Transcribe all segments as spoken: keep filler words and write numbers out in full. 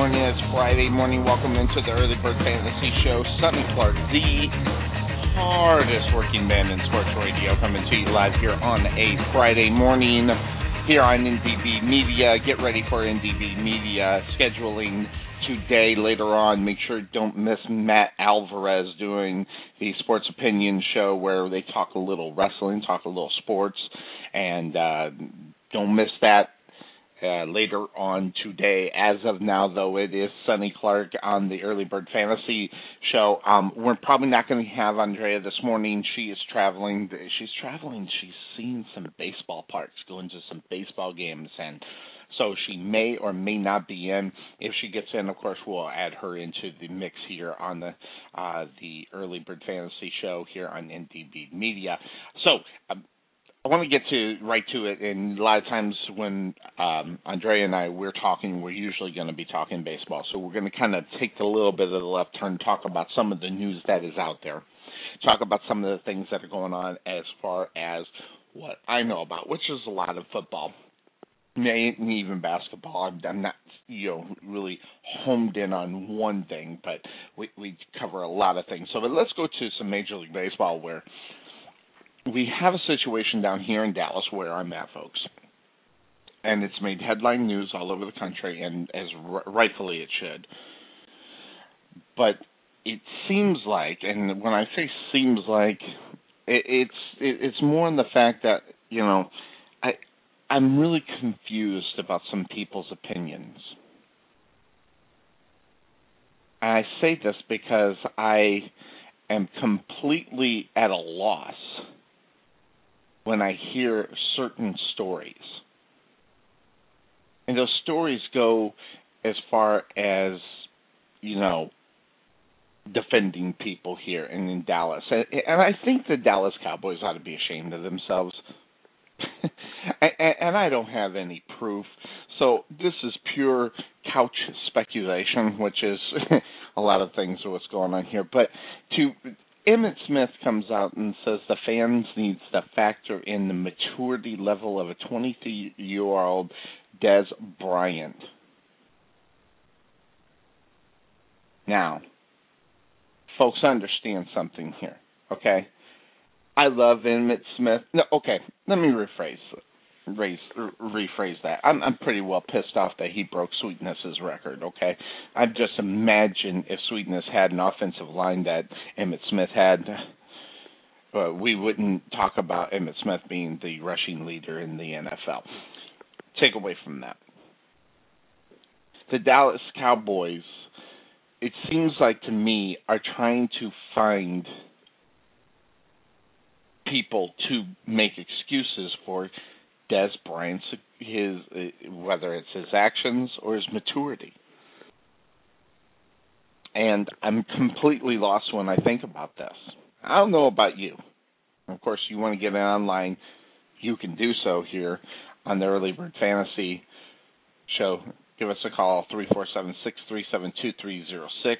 morning. It's Friday morning. Welcome into the Early Bird Fantasy Show. Sonny Clark, the hardest working man in sports radio, coming to you live here on a Friday morning here on N D B Media. Get ready for N D B Media scheduling today, later on. Make sure don't miss Matt Alvarez doing the Sports Opinion Show where they talk a little wrestling, talk a little sports, and uh, don't miss that. Uh, later on today. As of now, though, it is Sonny Clark on the Early Bird Fantasy Show. Um, we're probably not going to have Andrea this morning. She is traveling. She's traveling. She's seen some baseball parks, going to some baseball games, and so she may or may not be in. If she gets in, of course, we'll add her into the mix here on the uh, the Early Bird Fantasy Show here on N D B Media. So, um, I want to get to right to it, and a lot of times when um, Andrea and I, we're talking, we're usually going to be talking baseball. So we're going to kind of take a little bit of the left turn, talk about some of the news that is out there, talk about some of the things that are going on as far as what I know about, which is a lot of football, maybe even basketball. I'm, I'm not, you know, really homed in on one thing, but we, we cover a lot of things. So but let's go to some Major League Baseball where we have a situation down here in Dallas where I'm at, folks, and it's made headline news all over the country, and as r- rightfully it should. But it seems like, and when I say seems like, it, it's it, it's more in the fact that, you know, I I'm really confused about some people's opinions. I say this because I am completely at a loss when I hear certain stories. And those stories go as far as, you know, defending people here and in Dallas. And, and I think the Dallas Cowboys ought to be ashamed of themselves. and, and I don't have any proof. So this is pure couch speculation, which is a lot of things are what's going on here. But to Emmitt Smith comes out and says the fans needs to factor in the maturity level of a twenty-three-year-old Dez Bryant. Now, folks, understand something here, okay? I love Emmitt Smith. No, okay, let me rephrase Raise, rephrase that. I'm, I'm pretty well pissed off that he broke Sweetness's record, okay? I just imagine if Sweetness had an offensive line that Emmitt Smith had, uh, we wouldn't talk about Emmitt Smith being the rushing leader in the N F L. Take away from that. The Dallas Cowboys, it seems like to me, are trying to find people to make excuses for Dez Bryant's, his, whether it's his actions or his maturity. And I'm completely lost when I think about this. I don't know about you. Of course, you want to get it online, you can do so here on the Early Bird Fantasy Show. Give us a call, three four seven, six three seven, two three zero six.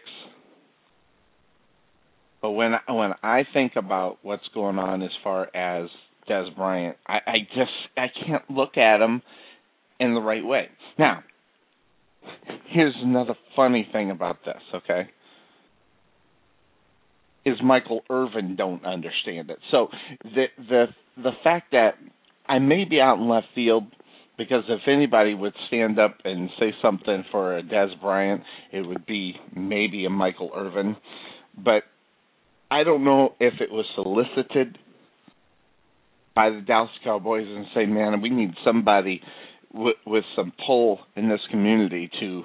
But when, when I think about what's going on as far as Dez Bryant, I, I just I can't look at him in the right way. Now, here's another funny thing about this, okay? Is Michael Irvin don't understand it. So the the the fact that I may be out in left field, because if anybody would stand up and say something for a Dez Bryant, it would be maybe a Michael Irvin. But I don't know if it was solicited by the Dallas Cowboys and say, man, we need somebody w- with some pull in this community to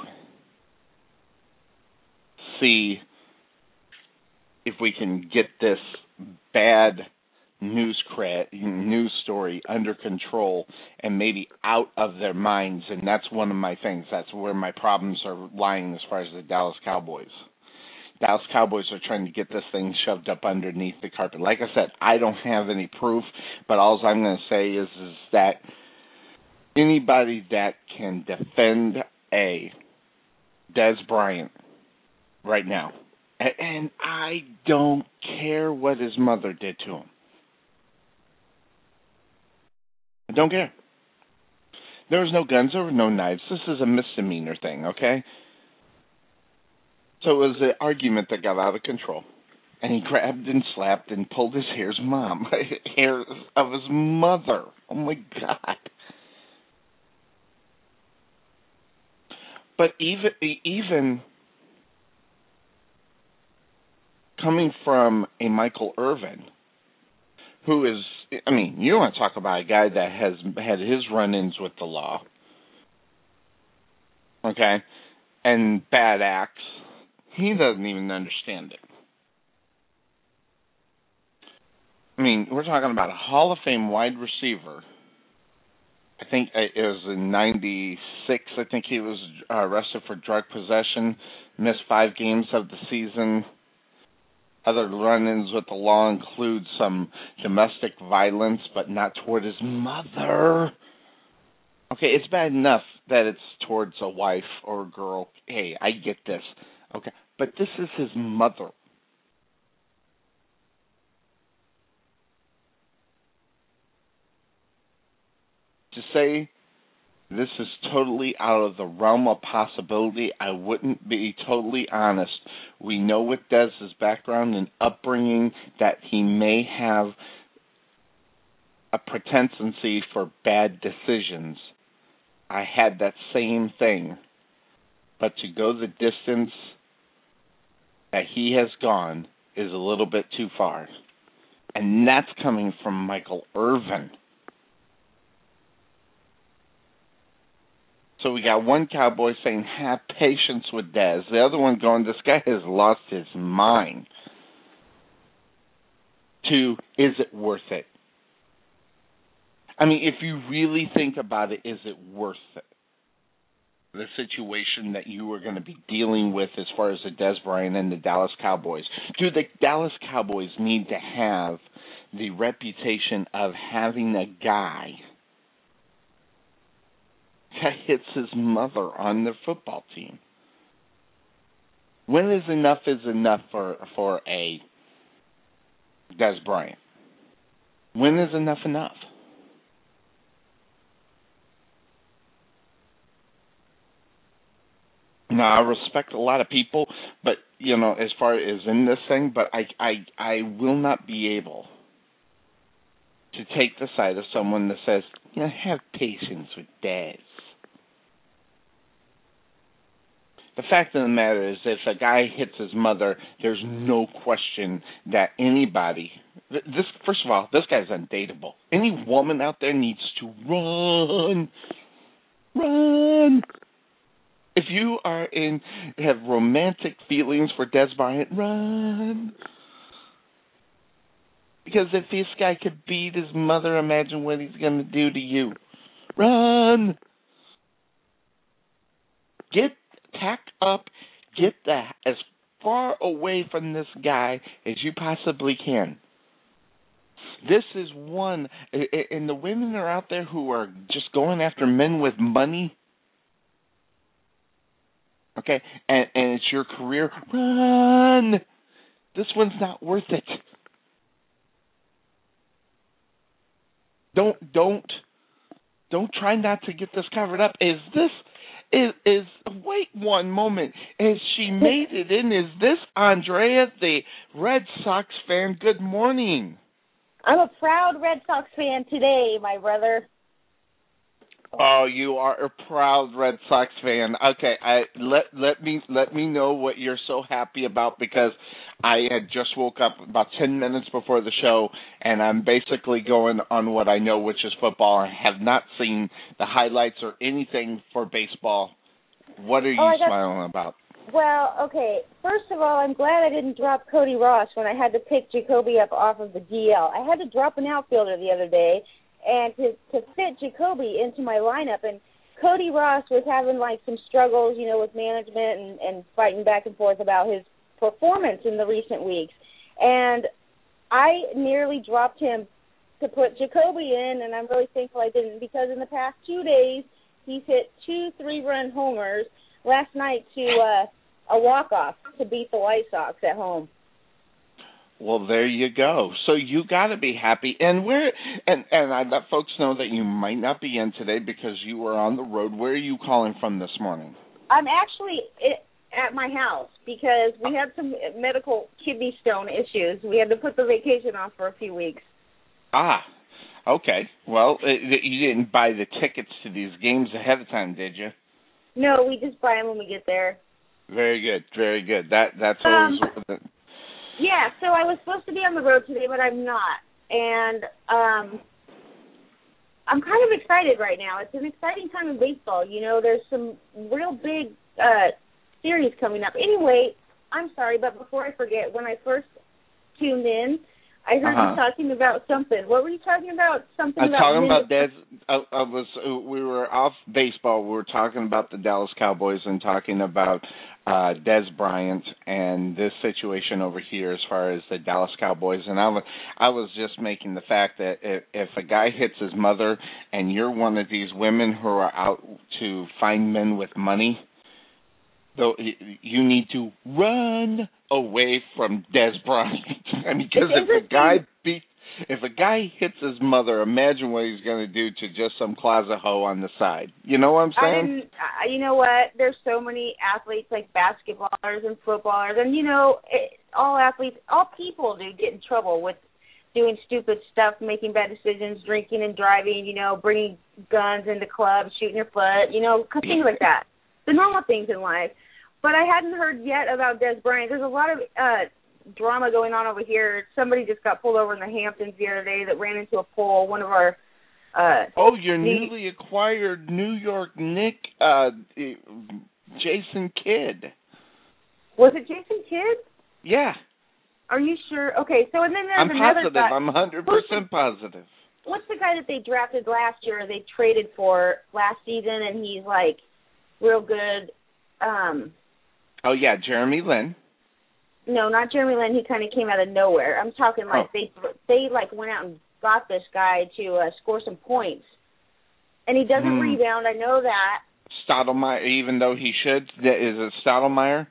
see if we can get this bad news cra- news story under control and maybe out of their minds. And that's one of my things. That's where my problems are lying as far as the Dallas Cowboys. Dallas Cowboys are trying to get this thing shoved up underneath the carpet. Like I said, I don't have any proof, but all I'm going to say is, is that anybody that can defend a Dez Bryant right now, and I don't care what his mother did to him. I don't care. There was no guns, there were no knives. This is a misdemeanor thing, okay? So it was an argument that got out of control. And he grabbed and slapped and pulled his hair's mom, hair of his mother. Oh, my God. But even even coming from a Michael Irvin, who is, I mean, you want to talk about a guy that has had his run-ins with the law, okay, and bad acts, he doesn't even understand it. I mean, we're talking about a Hall of Fame wide receiver. I think it was in ninety-six, I think he was arrested for drug possession, missed five games of the season. Other run-ins with the law include some domestic violence, but not toward his mother. Okay, it's bad enough that it's towards a wife or a girl. Hey, I get this. Okay, but this is his mother. To say this is totally out of the realm of possibility, I wouldn't be totally honest. We know with Dez's background and upbringing that he may have a propensity for bad decisions. I had that same thing. But to go the distance that he has gone is a little bit too far. And that's coming from Michael Irvin. So we got one Cowboy saying, have patience with Dez. The other one going, this guy has lost his mind. Two, is it worth it? I mean, if you really think about it, is it worth it? The situation that you are going to be dealing with as far as the Dez Bryant and the Dallas Cowboys. Do the Dallas Cowboys need to have the reputation of having a guy that hits his mother on their football team? When is enough is enough for for a Dez Bryant? When is enough enough? Now, I respect a lot of people, but, you know, as far as in this thing, but I, I, I will not be able to take the side of someone that says, you know, have patience with Dez. The fact of the matter is, if a guy hits his mother, there's no question that anybody, this, first of all, this guy's undateable. Any woman out there needs to run, run. If you are in, have romantic feelings for Dez Bryant, run. Because if this guy could beat his mother, imagine what he's going to do to you. Run. Get pack up, get the, as far away from this guy as you possibly can. This is one, and the women are out there who are just going after men with money. Okay, and, and it's your career. Run. This one's not worth it. Don't don't don't try not to get this covered up. Is this is is wait one moment? Is she made it in? Is this Andrea, the Red Sox fan? Good morning. I'm a proud Red Sox fan today, my brother. Oh, you are a proud Red Sox fan. Okay, I let let me let me know what you're so happy about, because I had just woke up about ten minutes before the show, and I'm basically going on what I know, which is football. I have not seen the highlights or anything for baseball. What are you oh, got, smiling about? Well, okay, first of all, I'm glad I didn't drop Cody Ross when I had to pick Jacoby up off of the D L. I had to drop an outfielder the other day, and to, to fit Jacoby into my lineup. And Cody Ross was having, like, some struggles, you know, with management and, and fighting back and forth about his performance in the recent weeks. And I nearly dropped him to put Jacoby in, and I'm really thankful I didn't, because in the past two days he's hit two three-run homers, last night to uh, a walk-off to beat the White Sox at home. Well, there you go. So you got to be happy. And where and and I let folks know that you might not be in today because you were on the road. Where are you calling from this morning? I'm actually at my house because we had some medical kidney stone issues. We had to put the vacation off for a few weeks. Ah, okay. Well, it, you didn't buy the tickets to these games ahead of time, did you? No, we just buy them when we get there. Very good, very good. That That's always... Um, yeah, so I was supposed to be on the road today, but I'm not. And um, I'm kind of excited right now. It's an exciting time in baseball. You know, there's some real big uh, series coming up. Anyway, I'm sorry, but before I forget, when I first tuned in, I heard uh-huh. you talking about something. What were you talking about? Something I was about talking Linda- about Des. I, I was. We were off baseball. We were talking about the Dallas Cowboys and talking about uh, Des Bryant and this situation over here as far as the Dallas Cowboys. And I was, I was just making the fact that if, if a guy hits his mother and you're one of these women who are out to find men with money, though you need to run away from Des Bryant. I mean, because if a guy beat, if a guy hits his mother, imagine what he's going to do to just some closet hoe on the side. You know what I'm saying? I didn't, uh, you know what? There's so many athletes like basketballers and footballers, and you know, it, all athletes, all people do get in trouble with doing stupid stuff, making bad decisions, drinking and driving. You know, bringing guns into clubs, shooting your foot. You know, things like that. The normal things in life. But I hadn't heard yet about Des Bryant. There's a lot of uh, drama going on over here. Somebody just got pulled over in the Hamptons the other day that ran into a pole. One of our uh, oh, your the, newly acquired New York Knick, uh, Jason Kidd. Was it Jason Kidd? Yeah. Are you sure? Okay, so and then there's I'm another positive. guy. I'm one hundred percent positive. What's the guy that they drafted last year? They traded for last season, and he's like real good. Um, Oh, yeah, Jeremy Lin. No, not Jeremy Lin. He kind of came out of nowhere. I'm talking like oh. they they like went out and got this guy to uh, score some points, and he doesn't hmm. rebound. I know that. Stottlemyre, even though he should, is it Stottlemyre?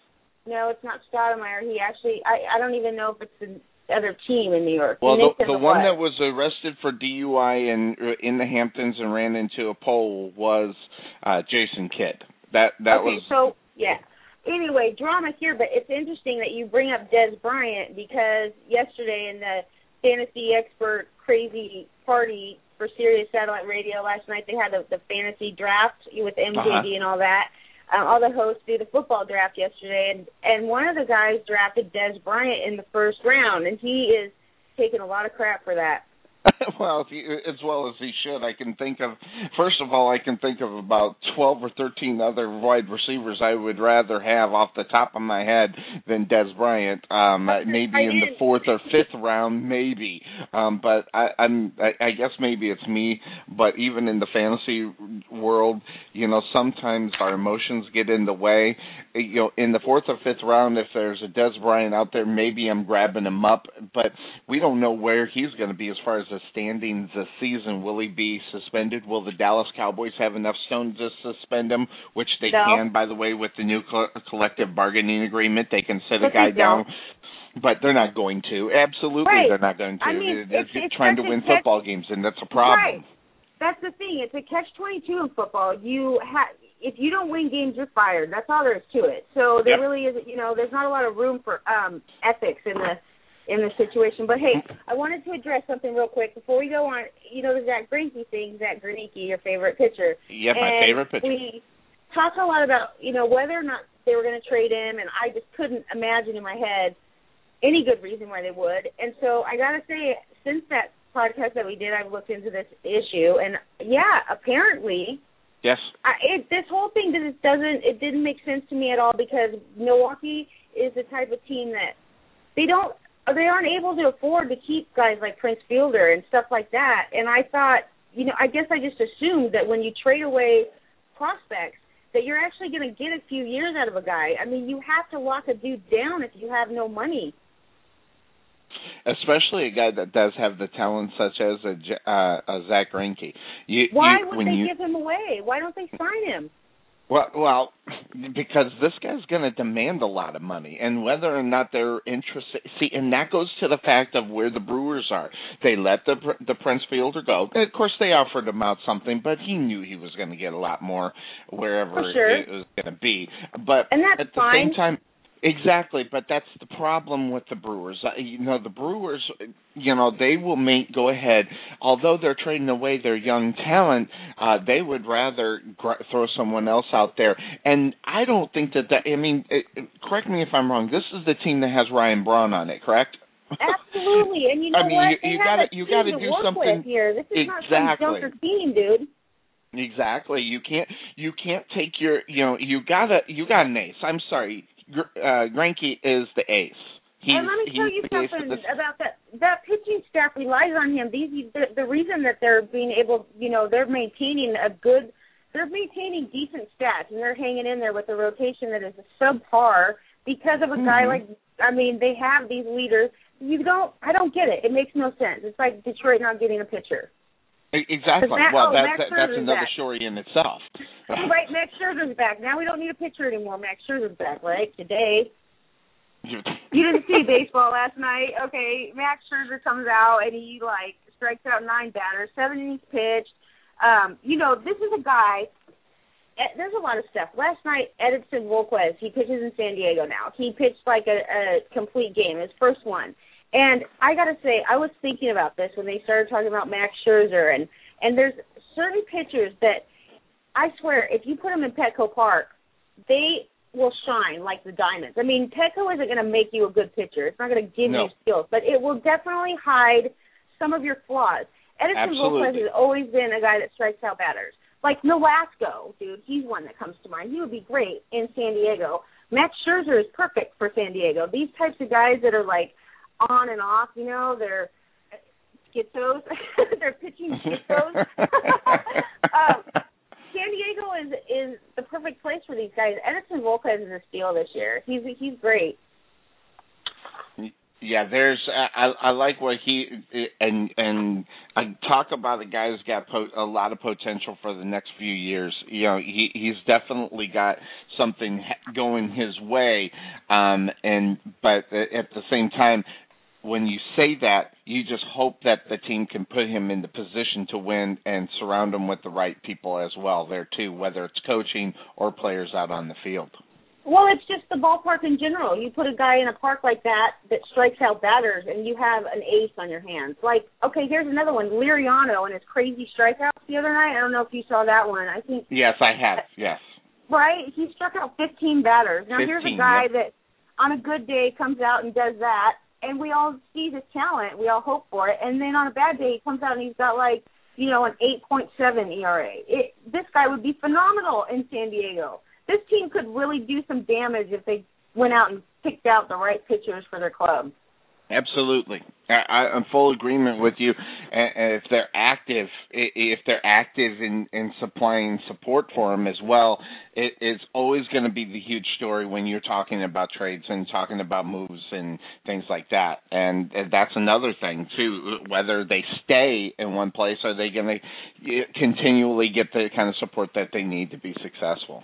No, it's not Stottlemyre. He actually, I I don't even know if it's the other team in New York. Well, the, the one what? that was arrested for D U I in in the Hamptons and ran into a pole was uh, Jason Kidd. That that okay, was. So yeah. Anyway, drama here, but it's interesting that you bring up Des Bryant because yesterday in the Fantasy Expert Crazy Party for Sirius Satellite Radio last night, they had the, the fantasy draft with M J D uh-huh. and all that. Um, all the hosts do the football draft yesterday, and, and one of the guys drafted Des Bryant in the first round, and he is taking a lot of crap for that. Well, as well as he should. I can think of, first of all, I can think of about twelve or thirteen other wide receivers I would rather have off the top of my head than Des Bryant. Um, maybe I in did. the fourth or fifth round, maybe. Um, but I, I'm, I, I guess maybe it's me. But even in the fantasy world, you know, sometimes our emotions get in the way. You know, in the fourth or fifth round, if there's a Des Bryant out there, maybe I'm grabbing him up. But we don't know where he's going to be as far as the standings this season. Will he be suspended? Will the Dallas Cowboys have enough stones to suspend him, which they no. can, by the way, with the new co- collective bargaining agreement. They can sit but a guy down, don't. but they're not going to. Absolutely, right. they're not going to. I mean, they're it's, it's trying to win catch- football games, and that's a problem. Right. That's the thing. It's a catch twenty-two in football. You ha- if you don't win games, you're fired. That's all there is to it. So there yep. really isn't, you know, there's not a lot of room for um, ethics in the in the situation. But, hey, I wanted to address something real quick before we go on. You know, the Zach Greinke thing, Zach Greinke, your favorite pitcher. Yeah, my and favorite pitcher. We talked a lot about, you know, whether or not they were going to trade him, and I just couldn't imagine in my head any good reason why they would. And so I got to say, since that podcast that we did, I've looked into this issue, and, yeah, apparently – Yes. I, it, this whole thing just doesn't, it didn't make sense to me at all because Milwaukee is the type of team that they don't, they aren't able to afford to keep guys like Prince Fielder and stuff like that. And I thought, you know, I guess I just assumed that when you trade away prospects, that you're actually going to get a few years out of a guy. I mean, you have to lock a dude down if you have no money. Especially a guy that does have the talent such as a, uh, a Zach Greinke. You, Why you, would when they you, give him away? Why don't they sign him? Well, well, because this guy's going to demand a lot of money, and whether or not they're interested. See, and that goes to the fact of where the Brewers are. They let the the Prince Fielder go. And of course, they offered him out something, but he knew he was going to get a lot more wherever For sure. it was going to be. But and that's at the fine. same time. Exactly, but that's the problem with the Brewers. Uh, you know, the Brewers, you know, they will make go ahead. Although they're trading away their young talent, uh, they would rather gr- throw someone else out there. And I don't think that that. I mean, it, it, correct me if I'm wrong. This is the team that has Ryan Braun on it, correct? Absolutely, and you know I mean, what? You, they you have gotta, a you team gotta to do work something with here. This is exactly. not some junker team, dude. Exactly. You can't. You can't take your. You know. You gotta. You got an ace. I'm sorry. Uh, Greinke is the ace. He's, and let me tell you something about that. That pitching staff relies on him. These the, the reason that they're being able, you know, they're maintaining a good, they're maintaining decent stats, and they're hanging in there with a rotation that is subpar because of a mm-hmm. guy like. I mean, they have these leaders. You don't. I don't get it. It makes no sense. It's like Detroit not getting a pitcher. Exactly. Matt, well, oh, that, that, that's another back. story in itself. Right, Max Scherzer's back. Now we don't need a pitcher anymore. Max Scherzer's back, right? Today. You didn't see baseball last night. Okay, Max Scherzer comes out and he, like, strikes out nine batters, seven innings pitched. Um, you know, this is a guy, there's a lot of stuff. Last night, Edinson Volquez, he pitches in San Diego now. He pitched, like, a, a complete game, his first one. And I got to say, I was thinking about this when they started talking about Max Scherzer, and, and there's certain pitchers that, I swear, if you put them in Petco Park, they will shine like the diamonds. I mean, Petco isn't going to make you a good pitcher. It's not going to give no. you skills, but it will definitely hide some of your flaws. Edinson Volquez has always been a guy that strikes out batters. Like Nolasco, dude, he's one that comes to mind. He would be great in San Diego. Max Scherzer is perfect for San Diego. These types of guys that are like, on and off, you know, they're schizos. They're pitching schizos. um, San Diego is is the perfect place for these guys. Edinson Volquez is a steal this year. He's he's great. Yeah, there's I I like what he and and I talk about a guy who's got po- a lot of potential for the next few years. You know, he he's definitely got something going his way, um, and but at the same time, when you say that, you just hope that the team can put him in the position to win and surround him with the right people as well there too, whether it's coaching or players out on the field. Well, it's just the ballpark in general. You put a guy in a park like that that strikes out batters, and you have an ace on your hands. Like, okay, here's another one, Liriano and his crazy strikeouts the other night. I don't know if you saw that one. I think. Yes, I have. Yes. Right? He struck out fifteen batters. Now, fifteen, here's a guy yep. that on a good day comes out and does that, and we all see this talent. We all hope for it. And then on a bad day, he comes out and he's got, like, you know, an eight point seven E R A. It, this guy would be phenomenal in San Diego. This team could really do some damage if they went out and picked out the right pitchers for their club. Absolutely. I, I'm full agreement with you. And if they're active, if they're active in, in supplying support for them as well, it, it's always going to be the huge story when you're talking about trades and talking about moves and things like that. And that's another thing, too, whether they stay in one place, are they going to continually get the kind of support that they need to be successful?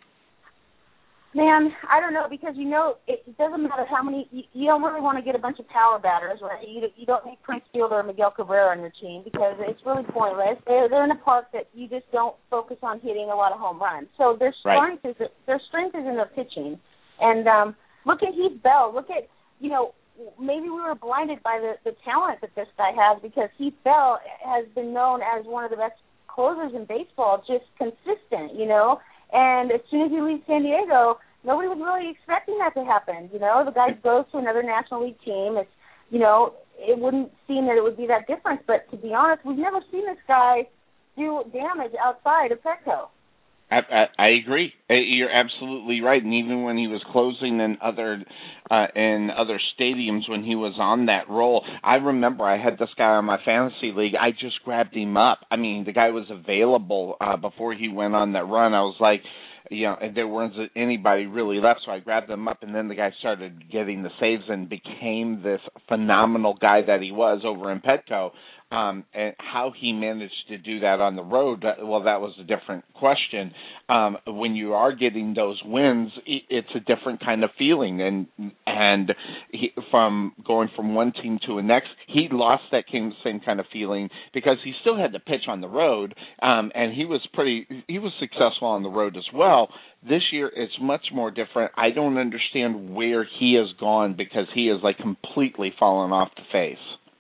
Man, I don't know, because, you know, it doesn't matter how many, you, you don't really want to get a bunch of power batters, right? You, you don't need Prince Fielder or Miguel Cabrera on your team because it's really pointless. They're, they're in a park that you just don't focus on hitting a lot of home runs. So their strength right. is their strength is in their pitching. And um, look at Heath Bell. Look at, you know, maybe we were blinded by the, the talent that this guy has because Heath Bell has been known as one of the best closers in baseball, just consistent, you know. And as soon as he leaves San Diego, nobody was really expecting that to happen. You know, the guy goes to another National League team. It's, you know, it wouldn't seem that it would be that different. But to be honest, we've never seen this guy do damage outside of Petco. I, I, I agree. You're absolutely right. And even when he was closing in other uh, in other stadiums, when he was on that role, I remember I had this guy on my fantasy league. I just grabbed him up. I mean, the guy was available uh, before he went on that run. I was like, you know, and there wasn't anybody really left, so I grabbed him up, and then the guy started getting the saves and became this phenomenal guy that he was over in Petco. Um, and how he managed to do that on the road, that, well, that was a different question. Um, when you are getting those wins, it's a different kind of feeling. And and he, from going from one team to the next, he lost that same kind of feeling because he still had to pitch on the road, um, and he was pretty. He was successful on the road as well. This year, it's much more different. I don't understand where he has gone because he is like completely fallen off the face.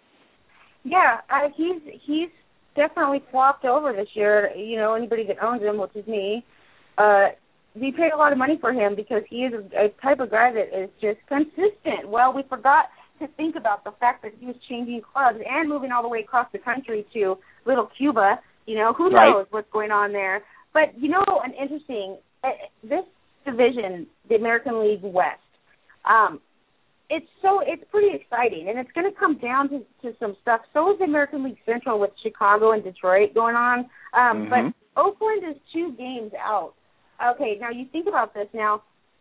Yeah, uh, he's he's definitely flopped over this year. You know, anybody that owns him, which is me, uh, we paid a lot of money for him because he is a, a type of guy that is just consistent. Well, we forgot to think about the fact that he was changing clubs and moving all the way across the country to little Cuba. You know, who right. knows what's going on there. But, you know, an interesting, uh, this division, the American League West, um, It's so it's pretty exciting, and it's going to come down to, to some stuff. So is the American League Central with Chicago and Detroit going on. Um, mm-hmm. But Oakland is two games out. Okay, now you think about this now.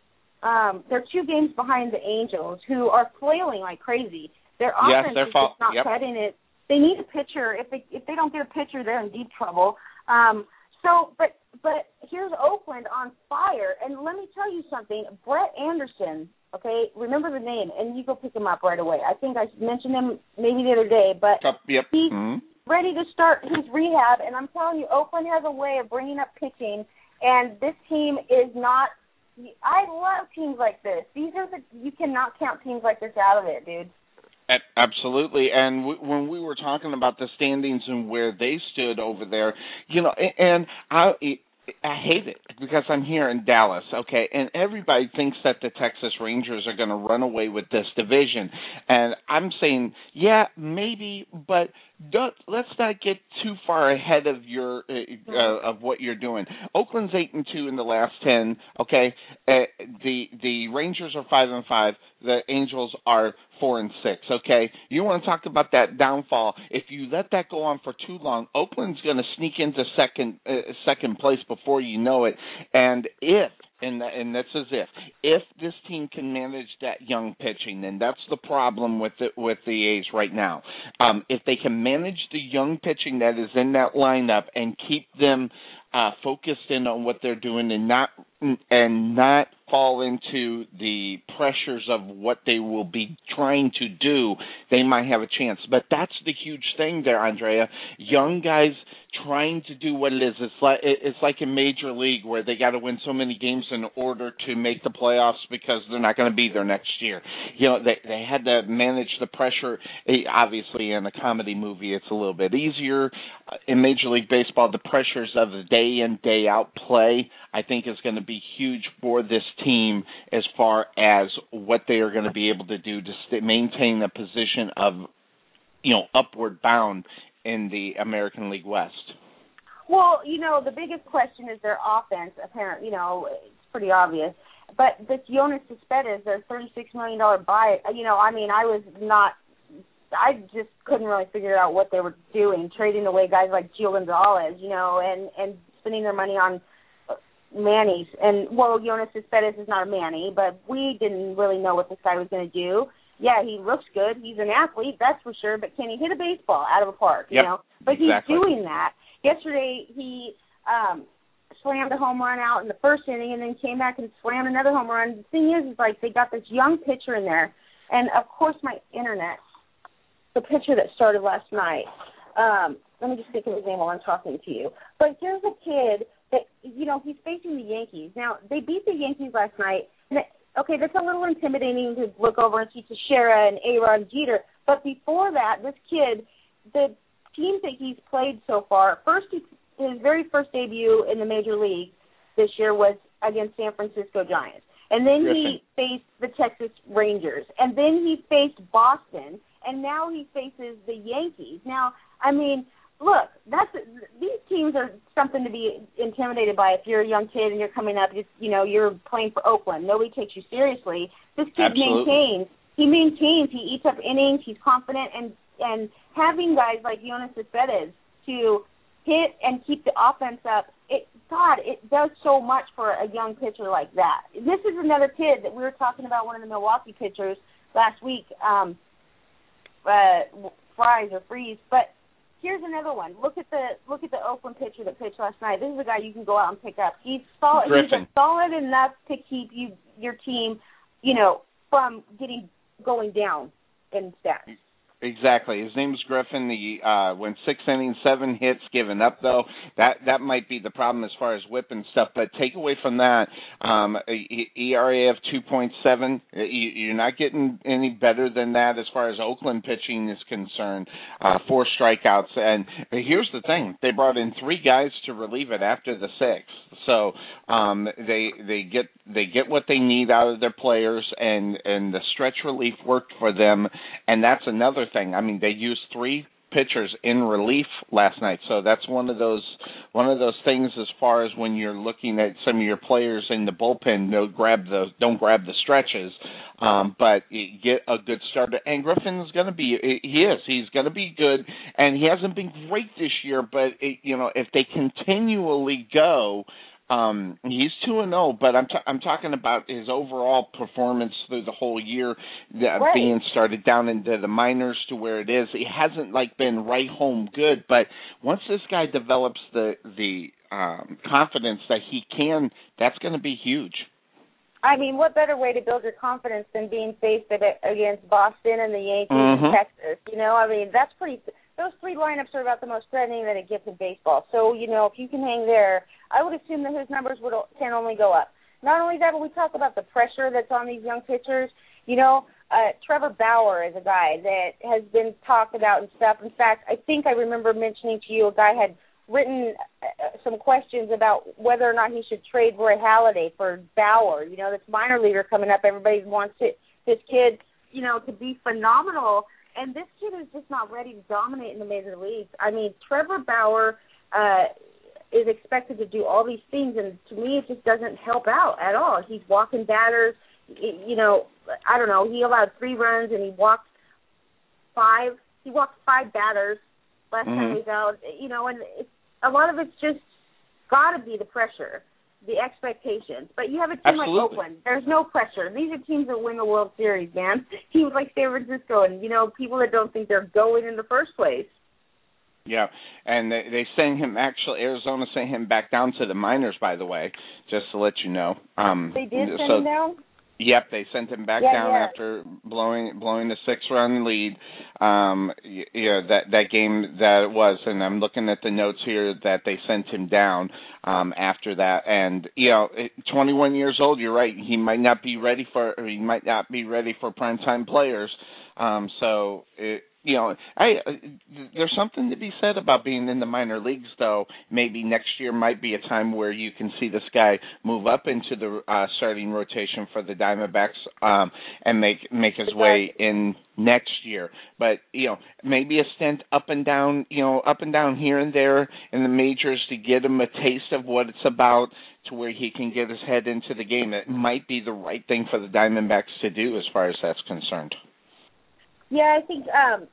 Um, they're two games behind the Angels, who are flailing like crazy. Their yes, offense is fa- just not yep. cutting it. They need a pitcher. If they if they don't get a pitcher, they're in deep trouble. Um, so, but but here's Oakland on fire, and let me tell you something. Brett Anderson. Okay, remember the name, and you go pick him up right away. I think I mentioned him maybe the other day, but yep. he's mm-hmm. ready to start his rehab, and I'm telling you, Oakland has a way of bringing up pitching, and this team is not – I love teams like this. These are the – you cannot count teams like this out of it, dude. Absolutely, and w- when we were talking about the standings and where they stood over there, you know, and I – I hate it because I'm here in Dallas, okay, and everybody thinks that the Texas Rangers are going to run away with this division, and I'm saying, yeah, maybe, but don't, let's not get too far ahead of your uh, uh, of what you're doing. Oakland's eight and two in the last ten, okay. Uh, the the Rangers are five and five. The Angels are four and six. Okay, you want to talk about that downfall? If you let that go on for too long, Oakland's going to sneak into second uh, second place before you know it. And if and and that's as if if this team can manage that young pitching, then that's the problem with the, with the A's right now. Um, if they can manage the young pitching that is in that lineup and keep them uh, focused in on what they're doing and not and not fall into the pressures of what they will be trying to do, they might have a chance. But that's the huge thing there, Andrea. Young guys trying to do what it is. It's like it's like in Major League where they got to win so many games in order to make the playoffs because they're not going to be there next year. You know, they they had to manage the pressure. Obviously, in a comedy movie, it's a little bit easier. In Major League Baseball, the pressures of the day in, day out play, I think, is going to be huge for this team as far as what they are going to be able to do to stay, maintain a position of, you know, upward bound in the American League West. Well, you know, the biggest question is their offense. Apparently, you know, it's pretty obvious. But this Yoenis Cespedes, their thirty-six million dollars buy, you know, I mean, I was not, I just couldn't really figure out what they were doing, trading away guys like Gio Gonzalez, you know, and, and spending their money on Manny's. And, well, Yoenis Cespedes is not a Manny, but we didn't really know what this guy was going to do. Yeah, he looks good. He's an athlete, that's for sure, but can he hit a baseball out of a park, you yep, know? But exactly. He's doing that. Yesterday, he um, slammed a home run out in the first inning and then came back and slammed another home run. The thing is, is like they got this young pitcher in there, and, of course, my internet, the pitcher that started last night, um, let me just think of his name while I'm talking to you. But here's a kid that, you know, he's facing the Yankees. Now, they beat the Yankees last night, and it, okay, that's a little intimidating to look over and see Teixeira and A-Rod Jeter. But before that, this kid, the teams that he's played so far, first he, his very first debut in the major league this year was against San Francisco Giants. And then Griffin. he faced the Texas Rangers. And then he faced Boston. And now he faces the Yankees. Now, I mean, look, that's these teams are something to be intimidated by. If you're a young kid and you're coming up, just, you know, you're playing for Oakland. Nobody takes you seriously. This kid Absolutely. maintains. He maintains. He eats up innings. He's confident. And, and having guys like Yoenis Cespedes to hit and keep the offense up, it God, it does so much for a young pitcher like that. This is another kid that we were talking about, one of the Milwaukee pitchers last week, um, uh, Fries or Freeze. But here's another one. Look at the look at the Oakland pitcher that pitched last night. This is a guy you can go out and pick up. He's solid. Griffin. He's solid enough to keep you your team, you know, from getting going down in stats. Exactly. His name's Griffin. He uh, went six innings, seven hits, given up, though. That that might be the problem as far as whip and stuff. But take away from that, um, E R A of two point seven. You're not getting any better than that as far as Oakland pitching is concerned. Uh, four strikeouts. And here's the thing. They brought in three guys to relieve it after the sixth. So um, they they get they get what they need out of their players, and, and the stretch relief worked for them. And that's another thing. I mean, they used three pitchers in relief last night, so that's one of those one of those things as far as when you're looking at some of your players in the bullpen. Don't grab the don't grab the stretches, um, but you get a good starter. And Griffin's going to be he is he's going to be good, and he hasn't been great this year. But it, you know, if they continually go. Um, he's two and zero, but I'm t- I'm talking about his overall performance through the whole year, uh, right. being started down into the minors to where it is. He hasn't like been right home good, but once this guy develops the the um, confidence that he can, that's going to be huge. I mean, what better way to build your confidence than being faced against Boston and the Yankees mm-hmm. and Texas? You know, I mean, that's pretty. Those three lineups are about the most threatening that it gets in baseball. So, you know, if you can hang there, I would assume that his numbers would can only go up. Not only that, but we talk about the pressure that's on these young pitchers. You know, uh, Trevor Bauer is a guy that has been talked about and stuff. In fact, I think I remember mentioning to you a guy had written uh, some questions about whether or not he should trade Roy Halladay for Bauer. You know, this minor leaguer coming up. Everybody wants it, this kid, you know, to be phenomenal. And this kid is just not ready to dominate in the major leagues. I mean, Trevor Bauer uh, is expected to do all these things, and to me it just doesn't help out at all. He's walking batters. You know, I don't know. He allowed three runs, and he walked five. He walked five batters last mm-hmm. time he was out. You know, and it's, a lot of it's just got to be the pressure, the expectations. But you have a team Absolutely. like Oakland. There's no pressure. These are teams that win the World Series, man. Teams like San Francisco and, you know, people that don't think they're going in the first place. Yeah, and they, they sent him, actually, Arizona sent him back down to the minors, by the way, just to let you know. Um, they did send so, him down? Yep, they sent him back yeah, down yeah. after blowing blowing the six-run lead. Um, yeah, that that game that it was, and I'm looking at the notes here that they sent him down um, after that. And you know, twenty-one years old. You're right. He might not be ready for. Or he might not be ready for primetime players. Um, so. It, You know, I, uh, there's something to be said about being in the minor leagues, though. Maybe next year might be a time where you can see this guy move up into the uh, starting rotation for the Diamondbacks um, and make make his way in next year. But, you know, maybe a stint up and down, you know, up and down here and there in the majors to get him a taste of what it's about to where he can get his head into the game. It might be the right thing for the Diamondbacks to do as far as that's concerned. Yeah, I think um,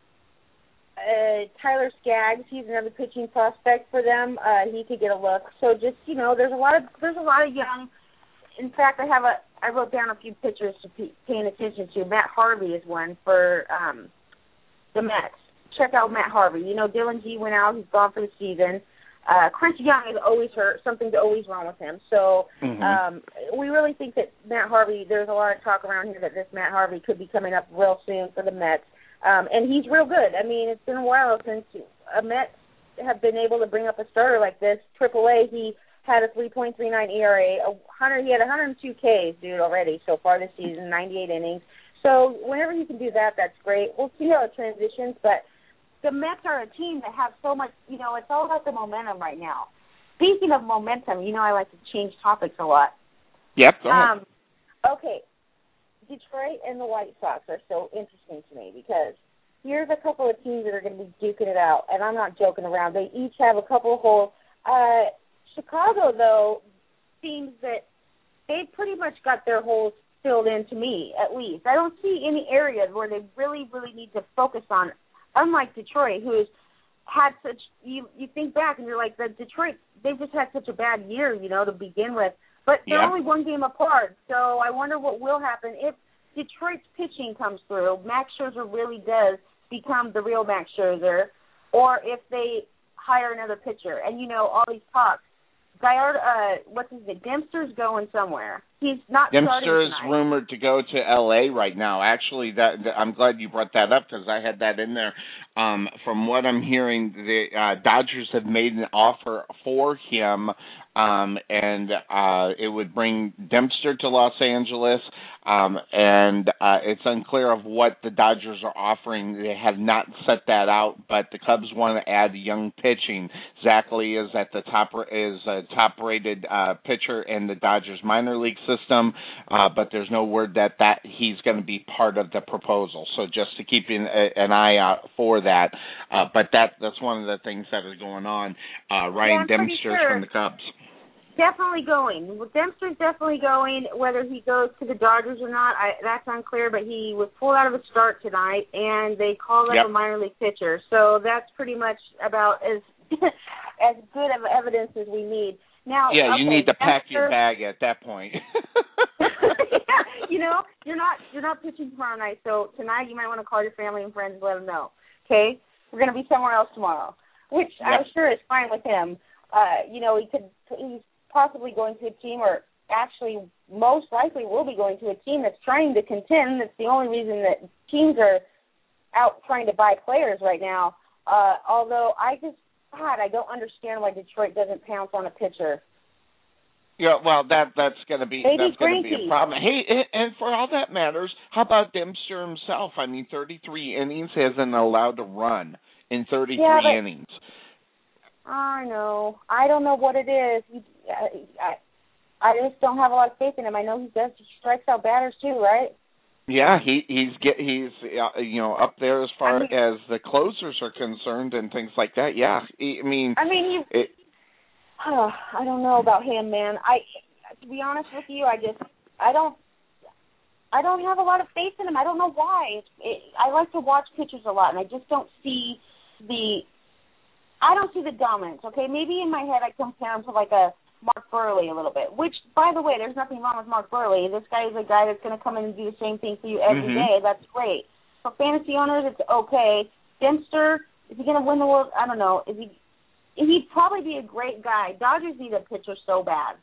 uh, Tyler Skaggs, he's another pitching prospect for them. Uh, he could get a look. So just, you know, there's a lot of there's a lot of young. In fact, I have a I wrote down a few pitchers to be paying attention to. Matt Harvey is one for um, the Mets. Check out Matt Harvey. You know, Dylan G went out; he's gone for the season. Uh, Chris Young is always hurt. Something's always wrong with him. So mm-hmm. um, we really think that Matt Harvey, there's a lot of talk around here that this Matt Harvey could be coming up real soon for the Mets. Um, and he's real good. I mean, it's been a while since a Mets have been able to bring up a starter like this. Triple A, he had a three point three nine E R A. A hundred, he had one hundred two Ks, dude, already so far this season, ninety-eight innings. So whenever he can do that, that's great. We'll see how it transitions, but the Mets are a team that have so much, you know, it's all about the momentum right now. Speaking of momentum, you know I like to change topics a lot. Yep, go ahead. Um, okay, Detroit and the White Sox are so interesting to me because here's a couple of teams that are going to be duking it out, and I'm not joking around. They each have a couple of holes. Uh, Chicago, though, seems that they pretty much got their holes filled in to me, at least. I don't see any areas where they really, really need to focus on. Unlike Detroit, who is had such you you think back and you're like the Detroit they've just had such a bad year, you know, to begin with. But they're yeah. only one game apart, so I wonder what will happen if Detroit's pitching comes through. Max Scherzer really does become the real Max Scherzer, or if they hire another pitcher. And you know all these talks. Gallardo, uh, what's his name? Dempster's going somewhere. He's not starting Dempster is tonight. rumored to go to L A right now. Actually, that, that I'm glad you brought that up because I had that in there. Um, from what I'm hearing, the uh, Dodgers have made an offer for him, um, and uh, it would bring Dempster to Los Angeles. Um, and uh, it's unclear of what the Dodgers are offering. They have not set that out, but the Cubs want to add young pitching. Zach Lee is at the top is a top-rated uh, pitcher in the Dodgers minor league system, uh, but there's no word that, that he's going to be part of the proposal. So just to keep in, a, an eye out for that. Uh, but that that's one of the things that is going on. Uh, Ryan yeah, Dempster sure. from the Cubs. Definitely going. Well, Dempster's definitely going. Whether he goes to the Dodgers or not, I, that's unclear. But he was pulled out of a start tonight, and they called up yep. a minor league pitcher. So that's pretty much about as as good of evidence as we need. Now, yeah, okay, you need to Dempster, pack your bag at that point. yeah, you know, you're not you're not pitching tomorrow night. So tonight, you might want to call your family and friends and let them know. Okay, we're going to be somewhere else tomorrow, which yep. I'm sure is fine with him. Uh, you know, he could he's possibly going to a team, or actually most likely will be going to a team that's trying to contend. That's the only reason that teams are out trying to buy players right now. Uh, although I just, God, I don't understand why Detroit doesn't pounce on a pitcher. Yeah, well, that that's going to be Maybe that's going to be Greinke. a problem. Hey, and for all that matters, how about Dempster himself? I mean, thirty-three innings hasn't allowed to run in thirty-three yeah, but, innings. I know. I don't know what it is. He, I, I just don't have a lot of faith in him. I know he does. He strikes out batters too, right? Yeah, he he's get he's uh, you know up there as far I mean, as the closers are concerned and things like that. Yeah, he, I mean, I mean, he, it, uh, I don't know about him, man. I to be honest with you, I just I don't I don't have a lot of faith in him. I don't know why. It, it, I like to watch pitchers a lot, and I just don't see the. I don't see the dominance, okay? Maybe in my head I compare him to like a Mark Buehrle a little bit, which, by the way, there's nothing wrong with Mark Buehrle. This guy is a guy that's going to come in and do the same thing for you every mm-hmm. day. That's great. For fantasy owners, it's okay. Dempster, is he going to win the world? I don't know. Is he? He'd probably be a great guy. Dodgers need a pitcher so bad.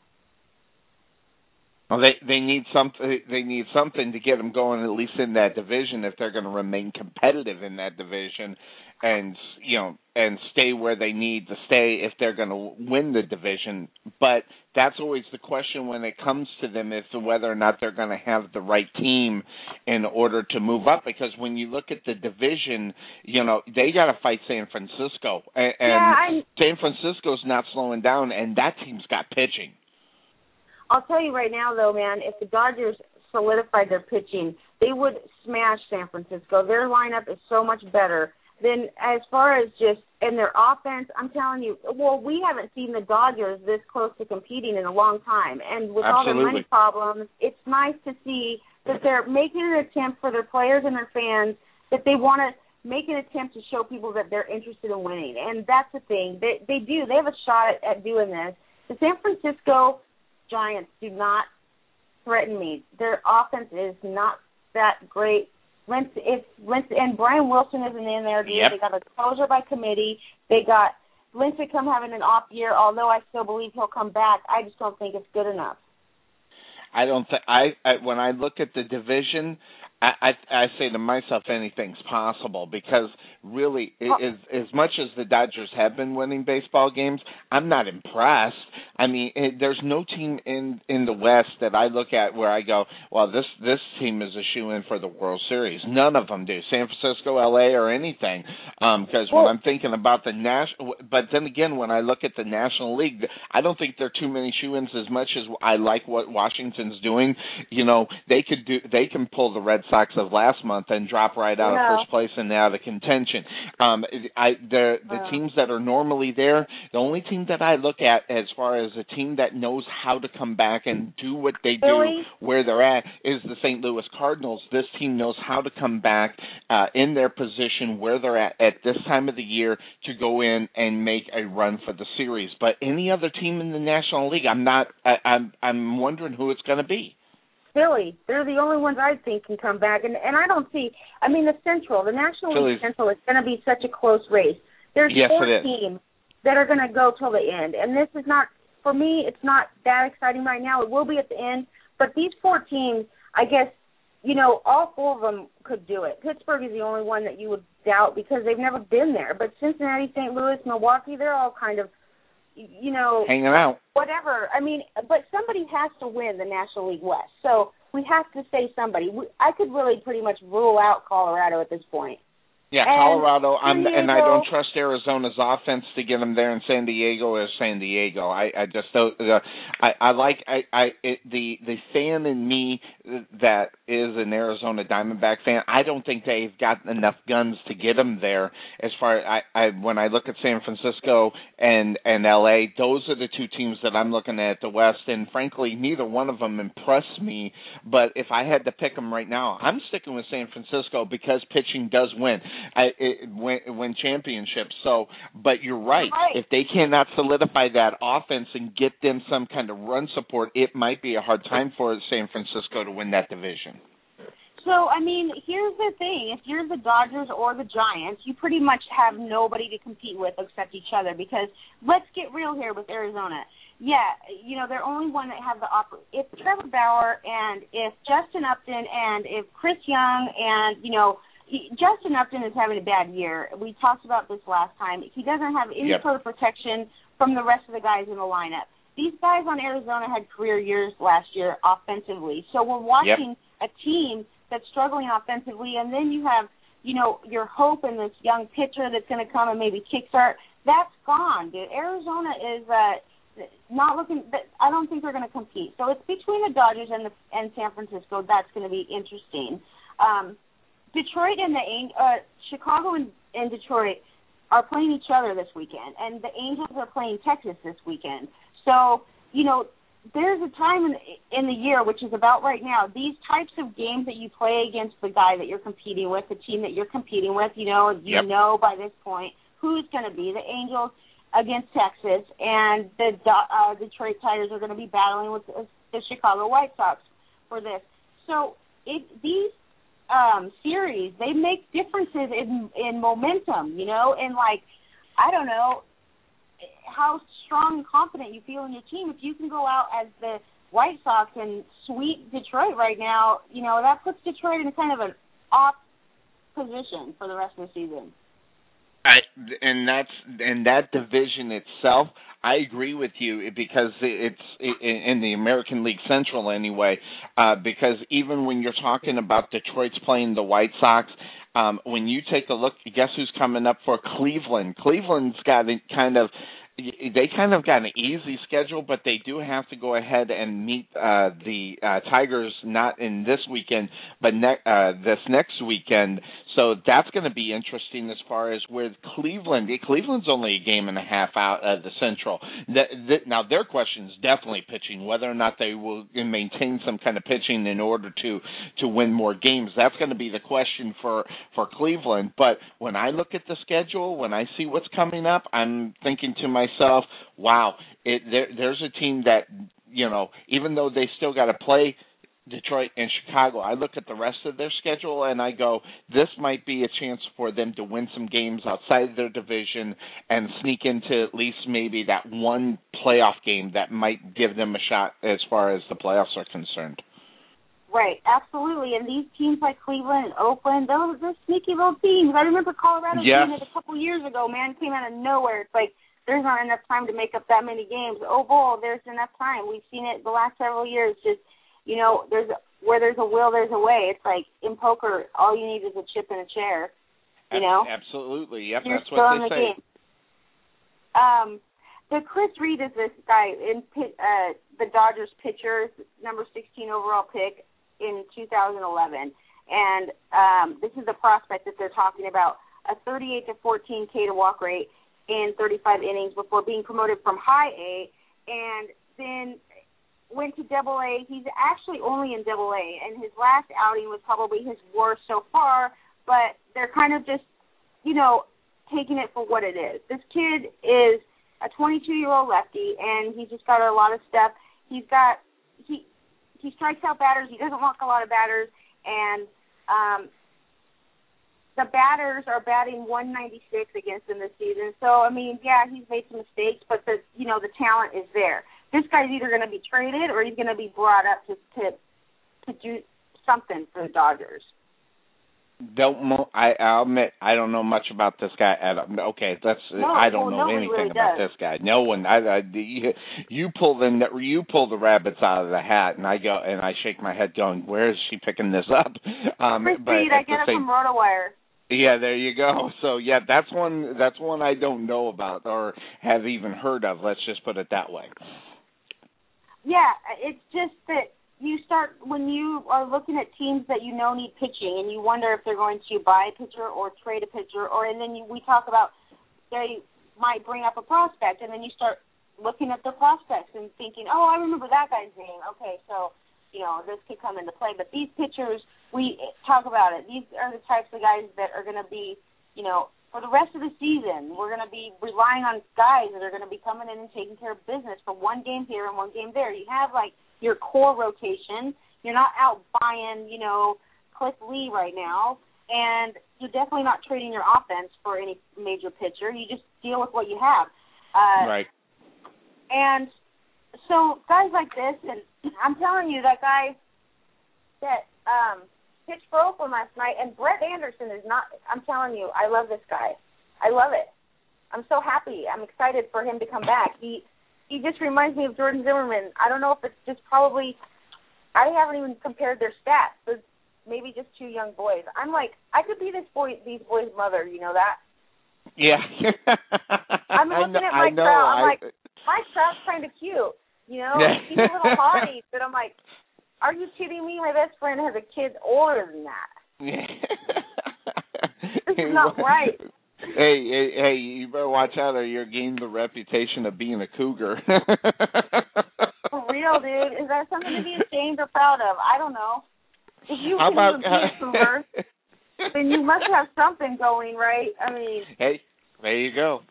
Well, they they need something. They need something to get them going, at least in that division, if they're going to remain competitive in that division, and you know, and stay where they need to stay if they're going to win the division. But that's always the question when it comes to them, as to whether or not they're going to have the right team in order to move up. Because when you look at the division, you know, they got to fight San Francisco, and, yeah, and San Francisco's not slowing down, and that team's got pitching. I'll tell you right now, though, man, if the Dodgers solidified their pitching, they would smash San Francisco. Their lineup is so much better. Then as far as just in their offense, I'm telling you, well, we haven't seen the Dodgers this close to competing in a long time. And with Absolutely. all their money problems, it's nice to see that they're making an attempt for their players and their fans, that they want to make an attempt to show people that they're interested in winning. And that's the thing. They, they do. They have a shot at, at doing this. The San Francisco Giants do not threaten me. Their offense is not that great. Lince, if Lince, and Brian Wilson isn't in there, dude. Yep. They got a closer by committee. They got Lincecum having an off year, although I still believe he'll come back. I just don't think it's good enough. I don't think I, I when I look at the division, I, I I say to myself, anything's possible, because really, it, as as much as the Dodgers have been winning baseball games, I'm not impressed. I mean, it, there's no team in, in the West that I look at where I go, well, this this team is a shoo-in for the World Series. None of them do. San Francisco, L A, or anything. Um, because well, when I'm thinking about the national, but then again, when I look at the National League, I don't think there are too many shoo-ins as much as I like what Washington's doing. You know, they could do, they can pull the Red Sox of last month and drop right out yeah. of first place and out of contention. Um, I the the uh, teams that are normally there, the only team that I look at as far as a team that knows how to come back and do what they do Philly? where they're at is the Saint Louis Cardinals. This team knows how to come back uh, in their position where they're at at this time of the year to go in and make a run for the series. But any other team in the National League, I'm not. I, I'm I'm wondering who it's going to be. Philly. They're the only ones I think can come back. And and I don't see, I mean, the Central, the National Philly's, League Central is going to be such a close race. There's yes, four it is. teams that are going to go till the end. And this is not, for me, it's not that exciting right now. It will be at the end. But these four teams, I guess, you know, all four of them could do it. Pittsburgh is the only one that you would doubt because they've never been there. But Cincinnati, Saint Louis, Milwaukee, they're all kind of, you know, hanging out. Whatever. I mean, but somebody has to win the National League West. So we have to say somebody. We, I could really pretty much rule out Colorado at this point. Yeah, and Colorado, I'm, Diego, and I don't trust Arizona's offense to get them there in San Diego or San Diego. I, I just don't. Uh, I, I like I, I it, the the fan in me that is an Arizona Diamondback fan. I don't think they've got enough guns to get them there. As far I, I when I look at San Francisco and and L A, those are the two teams that I'm looking at the West. And frankly, neither one of them impress me. But if I had to pick them right now, I'm sticking with San Francisco because pitching does win. I, it, win, win championships. So, but you're right. right. If they cannot solidify that offense and get them some kind of run support, it might be a hard time for San Francisco to win that division. So, I mean, here's the thing. If you're the Dodgers or the Giants, you pretty much have nobody to compete with except each other because let's get real here with Arizona. Yeah, you know, they're only one that have the op- – if Trevor Bauer and if Justin Upton and if Chris Young and, you know – Justin Upton is having a bad year. We talked about this last time. He doesn't have any yep. sort of protection from the rest of the guys in the lineup. These guys on Arizona had career years last year offensively. So we're watching yep. a team that's struggling offensively, and then you have, you know, your hope in this young pitcher that's going to come and maybe kickstart. That's gone, dude. Arizona is uh, not looking – I don't think they're going to compete. So it's between the Dodgers and, the, and San Francisco. That's going to be interesting. Um Detroit and the uh, Chicago and, and Detroit are playing each other this weekend, and the Angels are playing Texas this weekend. So, you know, there's a time in, in the year, which is about right now, these types of games that you play against the guy that you're competing with, the team that you're competing with, you know, you yep. know by this point who's going to be. The Angels against Texas, and the uh, Detroit Tigers are going to be battling with the, the Chicago White Sox for this. So it, these Um, series, they make differences in in momentum, you know, and like, I don't know how strong and confident you feel in your team. If you can go out as the White Sox and sweep Detroit right now, you know, that puts Detroit in kind of an off position for the rest of the season. I, and that's and that division itself, I agree with you because it's in the American League Central anyway. Uh, because even when you're talking about Detroit's playing the White Sox, um, when you take a look, guess who's coming up for Cleveland? Cleveland's got a kind of they kind of got an easy schedule, but they do have to go ahead and meet uh, the uh, Tigers not in this weekend, but ne- uh, this next weekend. So that's going to be interesting as far as where Cleveland. Cleveland's only a game and a half out of the Central. The, the, now their question is definitely pitching, whether or not they will maintain some kind of pitching in order to to win more games. That's going to be the question for for Cleveland. But when I look at the schedule, when I see what's coming up, I'm thinking to myself, wow, it, there, there's a team that, you know, even though they still got to play Detroit and Chicago, I look at the rest of their schedule and I go, this might be a chance for them to win some games outside of their division and sneak into at least maybe that one playoff game that might give them a shot as far as the playoffs are concerned. Right, absolutely. And these teams like Cleveland and Oakland, those are sneaky little teams. I remember Colorado yes. doing it a couple years ago, man. It came out of nowhere. It's like, there's not enough time to make up that many games. Oh, bull, there's enough time. We've seen it the last several years. Just, you know, there's where there's a will, there's a way. It's like in poker, all you need is a chip and a chair. You know, absolutely. Yep, You're that's still what in they the say. Game. Um, the Chris Reed is this guy in uh, the Dodgers pitcher, number sixteen overall pick in two thousand eleven, and um, this is the prospect that they're talking about, a thirty-eight to fourteen K to walk rate in thirty-five innings before being promoted from high A, and then went to double A. He's actually only in double A, and his last outing was probably his worst so far, but they're kind of just, you know, taking it for what it is. This kid is a twenty-two-year-old lefty, and he's just got a lot of stuff. He's got, he he strikes out batters. He doesn't walk a lot of batters, and um, the batters are batting one ninety-six against him this season. So, I mean, yeah, he's made some mistakes, but the, you know, the talent is there. This guy's either going to be traded or he's going to be brought up to, to to do something for the Dodgers. Don't mo- I? I'll admit I don't know much about this guy. Adam. Okay, that's no, I don't well, know anything really about does. this guy. No one. I, I you, you pull the you pull the rabbits out of the hat, and I go and I shake my head, going, "Where is she picking this up?" Um, Chris but Reed, I get it same, from RotoWire. Yeah, there you go. So yeah, that's one. That's one I don't know about or have even heard of. Let's just put it that way. Yeah, it's just that you start, when you are looking at teams that you know need pitching, and you wonder if they're going to buy a pitcher or trade a pitcher, or and then you, we talk about they might bring up a prospect, and then you start looking at the prospects and thinking, oh, I remember that guy's name. Okay, so, you know, this could come into play. But these pitchers, we talk about it. These are the types of guys that are going to be, you know, for the rest of the season, we're going to be relying on guys that are going to be coming in and taking care of business for one game here and one game there. You have, like, your core rotation. You're not out buying, you know, Cliff Lee right now, and you're definitely not trading your offense for any major pitcher. You just deal with what you have. Uh, right. And so guys like this, and I'm telling you, that guy that um, pitched for Oakland last night, and Brett Anderson is not, I'm telling you, I love this guy. I love it. I'm so happy. I'm excited for him to come back. He he just reminds me of Jordan Zimmerman. I don't know if it's just probably, I haven't even compared their stats, but maybe just two young boys. I'm like, I could be this boy, these boys' mother, you know that? Yeah. I'm looking know, at my I know, Trout. I'm I, like, my Trout's kind of cute, you know? Yeah. He's a little haughty, but I'm like, are you kidding me? My best friend has a kid older than that. Yeah. This is not right. Hey, hey, hey, you better watch out or you're gaining the reputation of being a cougar. For real, dude. Is that something to be ashamed or proud of? I don't know. If you How can about, even be a cougar, then you must have something going, right? I mean. Hey, there you go.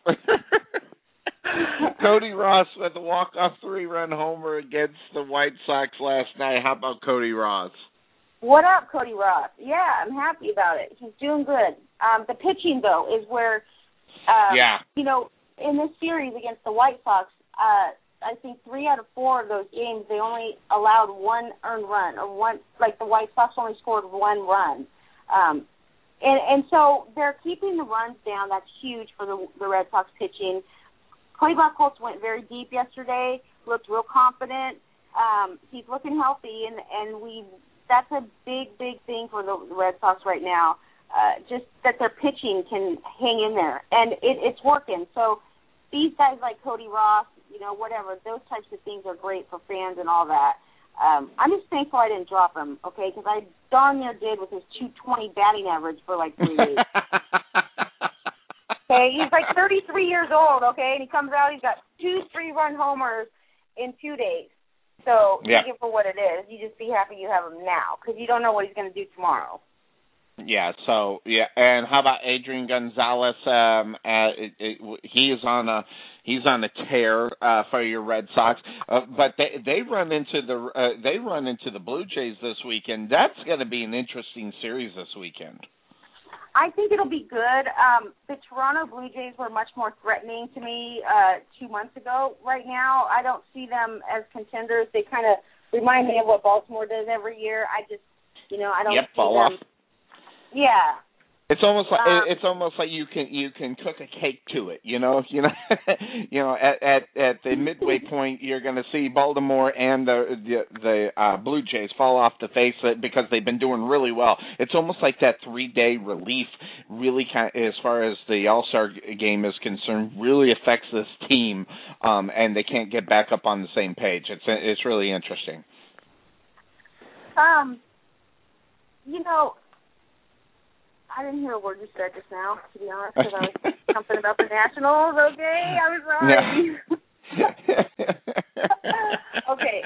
Cody Ross with a walk-off three-run homer against the White Sox last night. How about Cody Ross? What up, Cody Ross? Yeah, I'm happy about it. He's doing good. Um, the pitching, though, is where, um, yeah. you know, in this series against the White Sox, uh, I think three out of four of those games, they only allowed one earned run, or one, like the White Sox only scored one run. Um, and, and so they're keeping the runs down. That's huge for the, the Red Sox pitching. Clay Buchholz went very deep yesterday, looked real confident. Um, he's looking healthy, and, and we that's a big, big thing for the Red Sox right now, uh, just that their pitching can hang in there. And it, it's working. So these guys like Cody Ross, you know, whatever, those types of things are great for fans and all that. Um, I'm just thankful I didn't drop him, okay, because I darn near did with his two twenty batting average for like three weeks. Okay, he's like thirty-three years old, okay, and he comes out, he's got two three-run homers in two days. So yeah. take it for what it is. You just be happy you have him now, because you don't know what he's going to do tomorrow. Yeah, so, yeah, and how about Adrian Gonzalez? Um, uh, it, it, he is on a he's on a tear uh, for your Red Sox, uh, but they they run into the uh, they run into the Blue Jays this weekend. That's going to be an interesting series this weekend. I think it'll be good. Um, the Toronto Blue Jays were much more threatening to me uh, two months ago. Right now, I don't see them as contenders. They kind of remind me of what Baltimore does every year. I just, you know, I don't yep, see fall them. Off. Yeah. It's almost like um, it's almost like you can you can cook a cake to it, you know, you know, you know. At at, at the midway point, you're going to see Baltimore and the the, the uh, Blue Jays fall off the face of it because they've been doing really well. It's almost like that three day relief really kind of, as far as the All Star game is concerned, really affects this team, um, and they can't get back up on the same page. It's it's really interesting. Um, you know. I didn't hear a word you said just now, to be honest, because I was something about the Nationals, okay? I'm sorry. Yeah. Okay.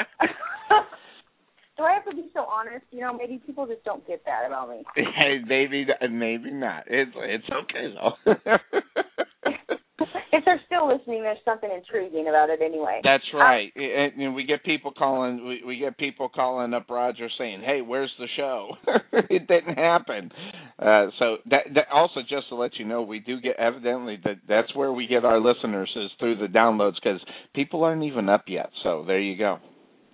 Do I have to be so honest? You know, maybe people just don't get that about me. Hey, maybe, maybe not. It's it's okay though. If they're still listening, there's something intriguing about it anyway. That's right. Um, and, and we get people calling. We, we get people calling up Roger saying, "Hey, where's the show?" It didn't happen. Uh, so that, that also, just to let you know, we do get evidently that that's where we get our listeners is through the downloads because people aren't even up yet. So there you go.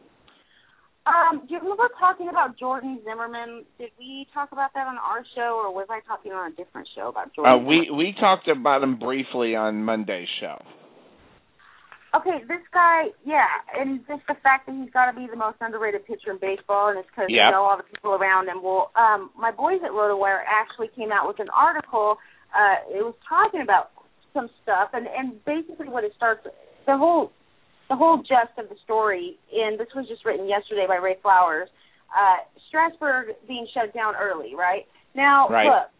Um, do you remember talking about Jordan Zimmerman? Did we talk about that on our show, or was I talking on a different show about Jordan? Uh, we we talked about him briefly on Monday's show. Okay, this guy, yeah, and just the fact that he's got to be the most underrated pitcher in baseball, and it's because yep. you know all the people around him. Well, um, my boys at RotoWire actually came out with an article. Uh, it was talking about some stuff, and, and basically what it starts, the whole the whole gist of the story, and this was just written yesterday by Ray Flowers, uh, Strasburg being shut down early, right? Now, right. look,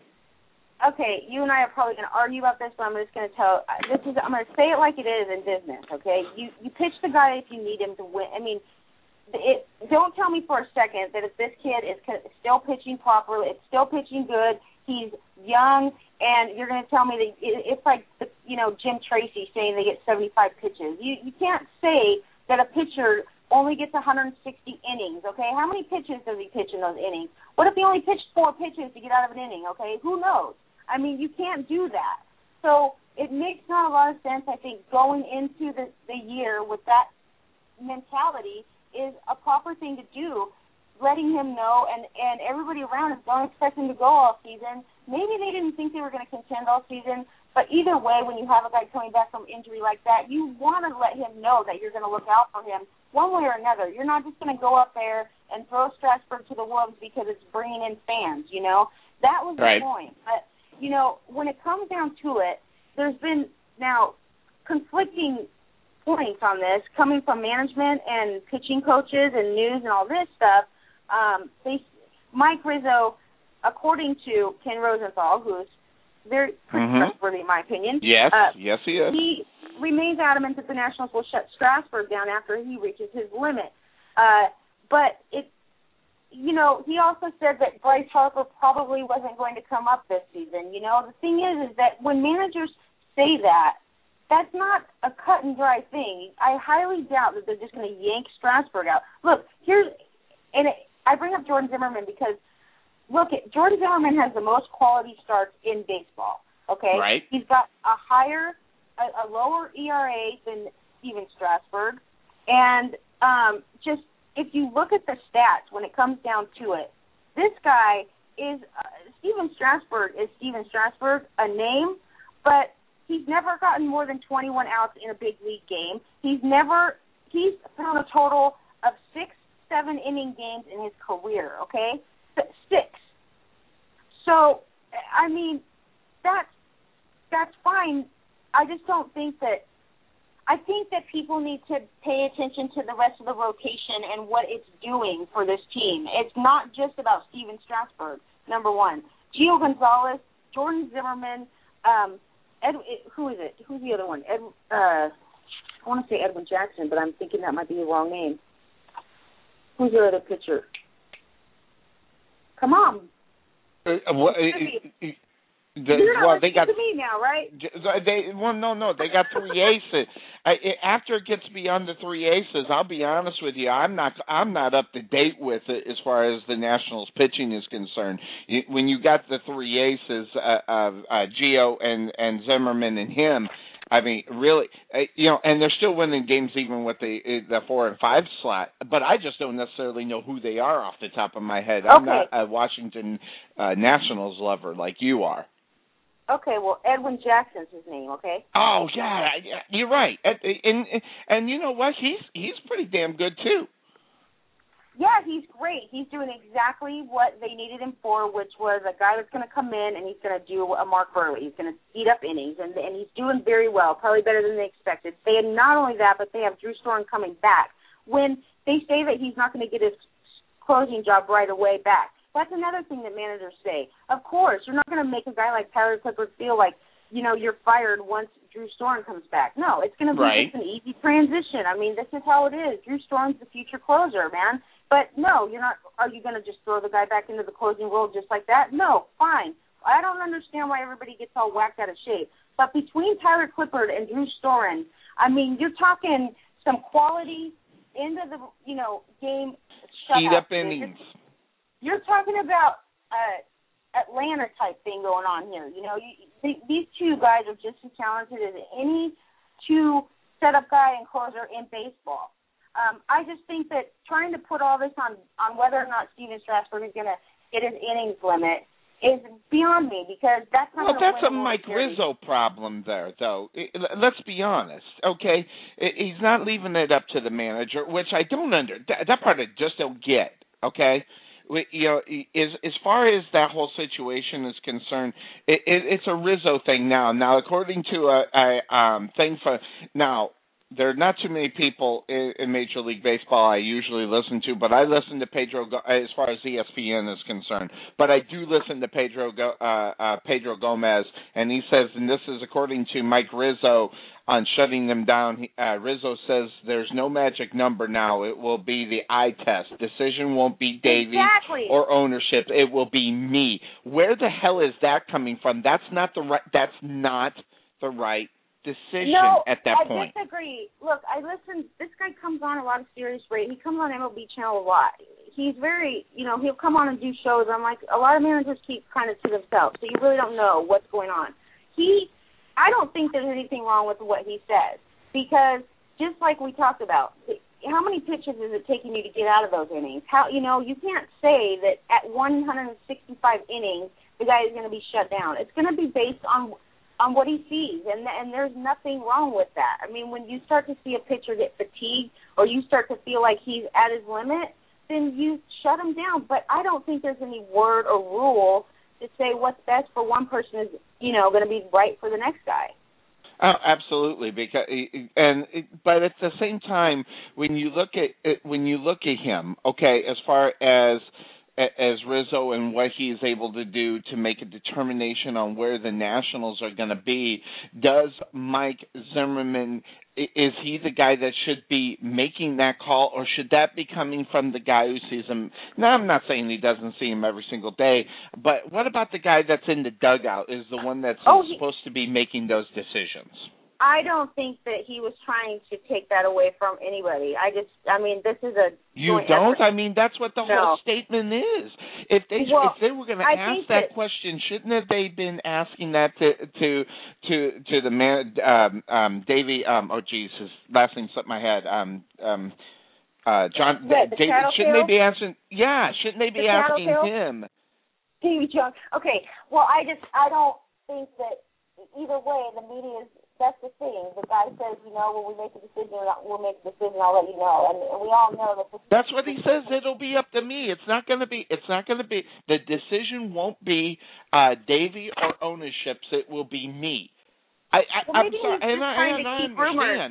okay, you and I are probably going to argue about this, but I'm just going to tell, this is, I'm going to say it like it is in business, okay? You you pitch the guy if you need him to win. I mean, it, don't tell me for a second that if this kid is still pitching properly, it's still pitching good, he's young, and you're going to tell me that it's like, you know, Jim Tracy saying they get seventy-five pitches. You you can't say that a pitcher only gets one hundred sixty innings, okay? How many pitches does he pitch in those innings? What if he only pitched four pitches to get out of an inning, okay? Who knows? I mean, you can't do that. So it makes not a lot of sense, I think, going into the, the year with that mentality is a proper thing to do, letting him know, and, and everybody around us don't expect him to go all season. Maybe they didn't think they were going to contend all season, but either way, when you have a guy coming back from injury like that, you want to let him know that you're going to look out for him one way or another. You're not just going to go up there and throw Strasburg to the wolves because it's bringing in fans, you know? That was right. the point. But, you know, when it comes down to it, there's been now conflicting points on this coming from management and pitching coaches and news and all this stuff. Um, they, Mike Rizzo, according to Ken Rosenthal, who's very pretty mm-hmm. trustworthy in my opinion. Yes, uh, yes he is. He remains adamant that the Nationals will shut Strasburg down after he reaches his limit. Uh, but it, you know, he also said that Bryce Harper probably wasn't going to come up this season. You know, the thing is, is that when managers say that, that's not a cut and dry thing. I highly doubt that they're just going to yank Strasburg out. Look, here's, and it, I bring up Jordan Zimmerman because, look, at Jordan Zimmerman has the most quality starts in baseball, okay? Right. He's got a higher, a, a lower E R A than Steven Strasburg, and um, just if you look at the stats when it comes down to it, this guy is, uh, Steven Strasburg is Steven Strasburg, a name, but he's never gotten more than twenty-one outs in a big league game. He's never, he's thrown a total of six, seven inning games in his career, okay? Six. So, I mean, that's, that's fine. I just don't think that, I think that people need to pay attention to the rest of the rotation and what it's doing for this team. It's not just about Steven Strasburg, number one. Gio Gonzalez, Jordan Zimmerman, um, Ed, who is it? Who's the other one? Ed, uh, I want to say Edwin Jackson, but I'm thinking that might be the wrong name. Who's the other pitcher? Come on. Uh, well, the, You're well not they got to me now, right? They well, no, no, they got three aces. I, after it gets beyond the three aces, I'll be honest with you, I'm not, I'm not up to date with it as far as the Nationals pitching is concerned. When you got the three aces, uh, uh, uh, Gio and and Zimmerman and him, I mean, really, uh, you know, and they're still winning games even with the the four and five slot. But I just don't necessarily know who they are off the top of my head. I'm okay. not a Washington uh, Nationals lover like you are. Okay, well, Edwin Jackson's his name, okay? Oh, yeah, you're right. And, and, and you know what? He's he's pretty damn good, too. Yeah, he's great. He's doing exactly what they needed him for, which was a guy that's going to come in and he's going to do a Mark Buehrle. He's going to eat up innings, and, and he's doing very well, probably better than they expected. They had not only that, but they have Drew Storen coming back. When they say that he's not going to get his closing job right away back, That's another thing that managers say. Of course, you're not going to make a guy like Tyler Clippard feel like, you know, you're fired once Drew Storen comes back. No, it's going to be right. just an easy transition. I mean, this is how it is. Drew Storen's the future closer, man. But no, you're not. Are you going to just throw the guy back into the closing role just like that? No, fine. I don't understand why everybody gets all whacked out of shape. But between Tyler Clippard and Drew Storen, I mean, you're talking some quality end of the, you know, game shutout. Heat up innings. You're, you're talking about uh, Atlanta-type thing going on here. You know, you, th- these two guys are just as talented as any two setup guy and closer in baseball. Um, I just think that trying to put all this on, on whether or not Steven Strasburg is going to hit his innings limit is beyond me, because that's not. Well, that's a Mike Rizzo problem there, though. Let's be honest, okay? He's not leaving it up to the manager, which I don't under. That part I just don't get, okay? You know, as as far as that whole situation is concerned, it, it, it's a Rizzo thing now. Now, according to a, a um, thing for now. There are not too many people in, in Major League Baseball I usually listen to, but I listen to Pedro as far as E S P N is concerned. But I do listen to Pedro uh, uh, Pedro Gomez, and he says, and this is according to Mike Rizzo on shutting them down. Uh, Rizzo says there's no magic number now. It will be the eye test. Decision won't be Davey exactly. or ownership. It will be me. Where the hell is that coming from? That's not the right. That's not the right. decision no, at that I point. I disagree. Look, I listen. This guy comes on a lot of serious radio. He comes on M L B Channel a lot. He's very, you know, he'll come on and do shows. I'm like, a lot of managers keep kind of to themselves, so you really don't know what's going on. He, I don't think there's anything wrong with what he says, because just like we talked about, how many pitches is it taking you to get out of those innings? How, you know, you can't say that at one hundred sixty-five innings the guy is going to be shut down. It's going to be based on on what he sees, and and there's nothing wrong with that. I mean, when you start to see a pitcher get fatigued or you start to feel like he's at his limit, then you shut him down. But I don't think there's any word or rule to say what's best for one person is, you know, going to be right for the next guy. Oh, absolutely, because and but at the same time, when you look at when you look at him, okay, as far as as Rizzo and what he is able to do to make a determination on where the Nationals are going to be, does Mike Zimmerman, is he the guy that should be making that call, or should that be coming from the guy who sees him? Now, I'm not saying he doesn't see him every single day, but what about the guy that's in the dugout, is the one that's oh, he, supposed to be making those decisions? I don't think that he was trying to take that away from anybody. I just, I mean, this is a You don't? effort. I mean, that's what the no. whole statement is. If they well, if they were going to I ask that, that question, shouldn't have they been asking that to to to to the man, um, um, Davey? Um, oh, geez, his last name slipped my head. Um, um, uh, John. The, the Davey, shouldn't they be asking? Yeah, shouldn't they be the asking him? Davey Jones. Okay. Well, I just I don't think that either way the media is. That's the thing. The guy says, you know, when we make a decision, we'll make a decision. I'll let you know. And, and we all know that. This That's what he says. It'll be up to me. It's not going to be. It's not going to be. The decision won't be uh, Davey or ownerships. It will be me. I, I, well, I'm sorry, and I, and I understand. Rumors.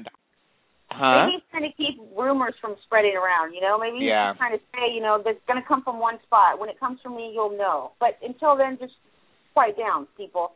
Huh? Maybe he's trying to keep rumors from spreading around. You know, maybe he's yeah. just trying to say, you know, that's going to come from one spot. When it comes from me, you'll know. But until then, just quiet down, people.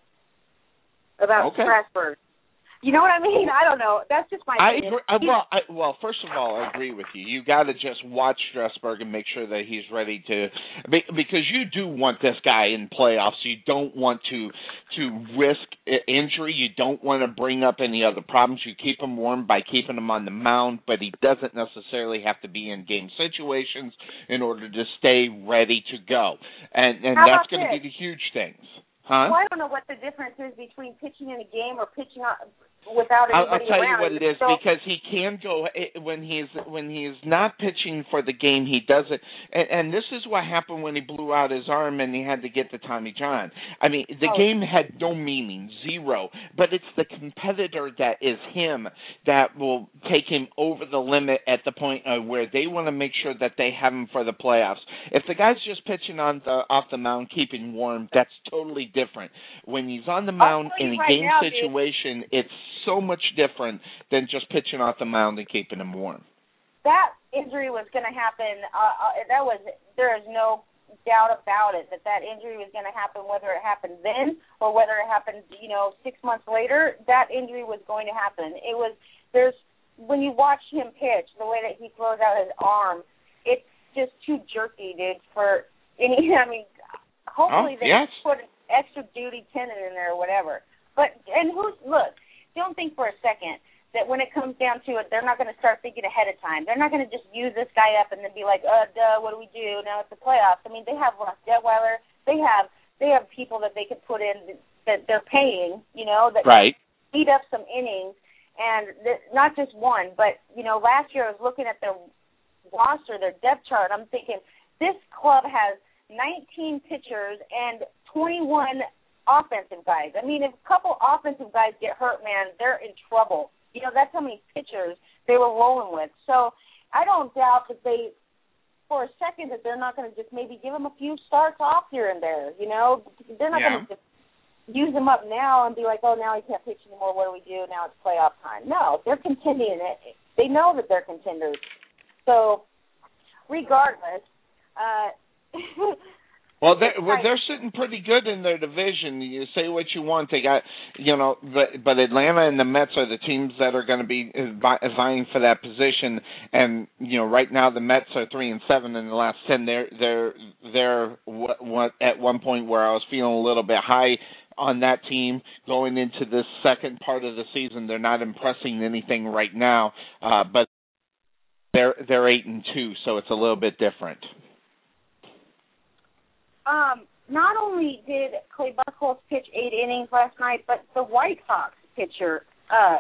About okay. Strasburg. You know what I mean? I don't know. That's just my I opinion. agree. Uh, well, I, well, first of all, I agree with you. You got to just watch Strasburg and make sure that he's ready to, because you do want this guy in playoffs. You don't want to to risk injury. You don't want to bring up any other problems. You keep him warm by keeping him on the mound, but he doesn't necessarily have to be in game situations in order to stay ready to go. And and How that's going to be the huge things. Huh? Well, I don't know what the difference is between pitching in a game or pitching on, without anybody I'll, I'll tell around. you what it is, so, because he can go when he's when he's not pitching for the game. He does it, and, and this is what happened when he blew out his arm and he had to get the Tommy John. I mean, the oh. game had no meaning, zero. But it's the competitor that is him that will take him over the limit at the point uh, where they want to make sure that they have him for the playoffs. If the guy's just pitching on the off the mound, keeping warm, that's totally different. When he's on the mound in a right game now, situation, dude. It's so much different than just pitching off the mound and keeping him warm. That injury was going to happen. Uh, uh, that was there is no doubt about it that that injury was going to happen, whether it happened then or whether it happened, you know, six months later. That injury was going to happen. It was there's when you watch him pitch, the way that he throws out his arm, it's just too jerky, dude. For any, I mean, hopefully oh, they yes. put an extra duty tendon in there or whatever. But and who's look, don't think for a second that when it comes down to it, they're not going to start thinking ahead of time. They're not going to just use this guy up and then be like, uh, duh, what do we do? Now it's the playoffs. I mean, they have Ross Detweiler. They have they have people that they could put in that they're paying, you know, that right. speed up some innings. And th- not just one, but, you know, last year I was looking at their roster, their depth chart. I'm thinking this club has nineteen pitchers and twenty-one offensive guys. I mean, if a couple offensive guys get hurt, man, they're in trouble. You know, that's how many pitchers they were rolling with. So I don't doubt that they, for a second, that they're not going to just maybe give them a few starts off here and there. You know, they're not yeah. going to just use them up now and be like, oh, now he can't pitch anymore. What do we do? Now it's playoff time. No, they're contending. They know that they're contenders. So regardless, uh, Well, they're, well, they're sitting pretty good in their division. You say what you want. They got, you know, but, but Atlanta and the Mets are the teams that are going to be vying for that position. And, you know, right now the Mets are three and seven in the last ten. They're, they're, they're what, what, at one point where I was feeling a little bit high on that team going into this second part of the season. They're not impressing anything right now, uh, but they're, they're eight and two, so it's a little bit different. Um, not only did Clay Buchholz pitch eight innings last night, but the White Sox pitcher, uh,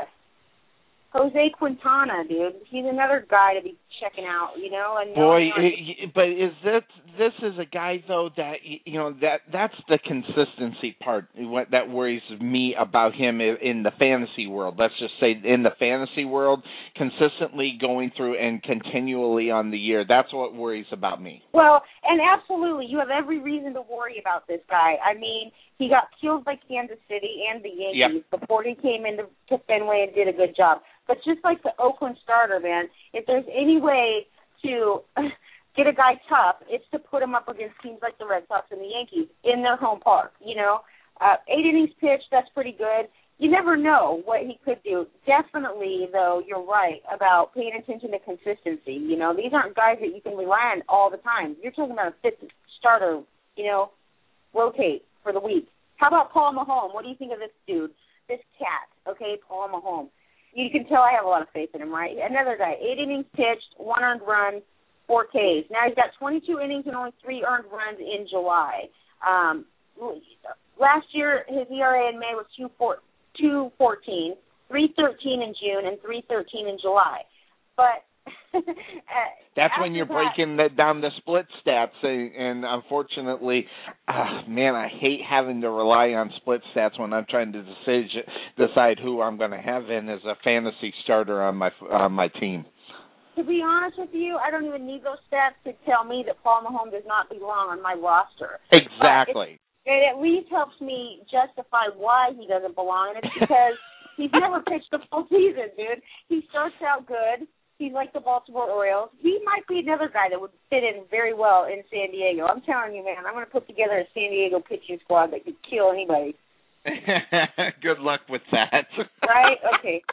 Jose Quintana, dude, he's another guy to be checking out, you know. And Boy, it, but is that this is a guy though that you know that that's the consistency part. What that worries me about him in the fantasy world. Let's just say in the fantasy world, consistently going through and continually on the year. That's what worries about me. Well, and absolutely, you have every reason to worry about this guy. I mean, he got killed by Kansas City and the Yankees yep. before he came into Fenway and did a good job. But just like the Oakland starter, man, if there's any way to get a guy tough, it's to put him up against teams like the Red Sox and the Yankees in their home park, you know. Uh, eight innings pitched, that's pretty good. You never know what he could do. Definitely, though, you're right about paying attention to consistency. You know, these aren't guys that you can rely on all the time. You're talking about a fifth starter, you know, rotate for the week. How about Paul Maholm? What do you think of this dude, this cat, okay, Paul Maholm? You can tell I have a lot of faith in him, right? Another guy, eight innings pitched, one earned run, four Ks. Now he's got twenty-two innings and only three earned runs in July. Um, last year, his E R A in May was two fourteen, three thirteen in June, and three thirteen in July. But that's when you're breaking that, down the split stats, and, and unfortunately, uh, man, I hate having to rely on split stats when I'm trying to decide, decide who I'm going to have in as a fantasy starter on my on my team. To be honest with you, I don't even need those stats to tell me that Paul Maholm does not belong on my roster. Exactly. It, it at least helps me justify why he doesn't belong, and it's because he's never pitched a full season, dude. He starts out good. He's like the Baltimore Orioles. He might be another guy that would fit in very well in San Diego. I'm telling you, man, I'm going to put together a San Diego pitching squad that could kill anybody. Good luck with that. Right? Okay.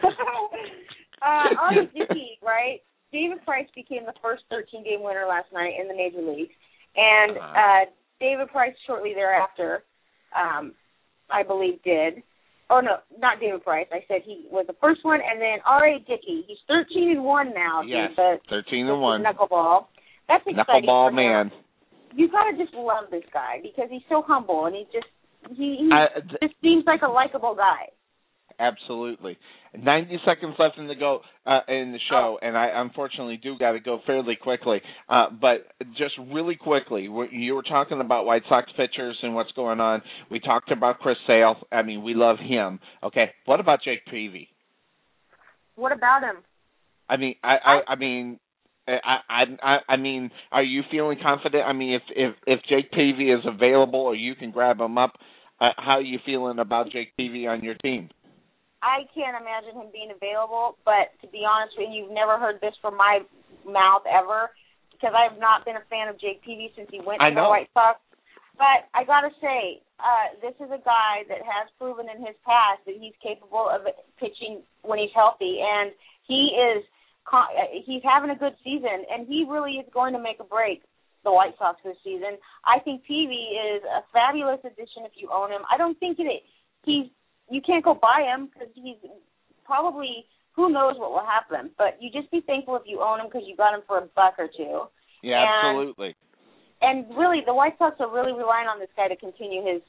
uh, on the Dickey, right? David Price became the first thirteen-game winner last night in the Major Leagues. And uh, David Price shortly thereafter, um, I believe, did. Oh, no, not David Price. I said he was the first one, and then R A. Dickey. He's thirteen and one now. Yes, the, thirteen and one. Knuckleball. That's exciting. Knuckleball man. You gotta just love this guy because he's so humble and he just he, he I, th- just seems like a likable guy. Absolutely. ninety seconds left in the go uh, in the show, oh. and I unfortunately do got to go fairly quickly. Uh, but just really quickly, you were talking about White Sox pitchers and what's going on. We talked about Chris Sale. I mean, we love him. Okay, what about Jake Peavy? What about him? I mean, I, I, I mean. I, I I mean, are you feeling confident? I mean, if if, if Jake Peavy is available or you can grab him up, uh, how are you feeling about Jake Peavy on your team? I can't imagine him being available, but to be honest with you, you've never heard this from my mouth ever. because I've not been a fan of Jake Peavy since he went to I know. the White Sox. But I got to say, uh, this is a guy that has proven in his past that he's capable of pitching when he's healthy, and he is he's having a good season, and he really is going to make a break the White Sox this season. I think Peavy is a fabulous addition if you own him. I don't think it he's you can't go buy him because he's probably, who knows what will happen, but you just be thankful if you own him because you got him for a buck or two. Yeah, and, absolutely. And really, the White Sox are really relying on this guy to continue his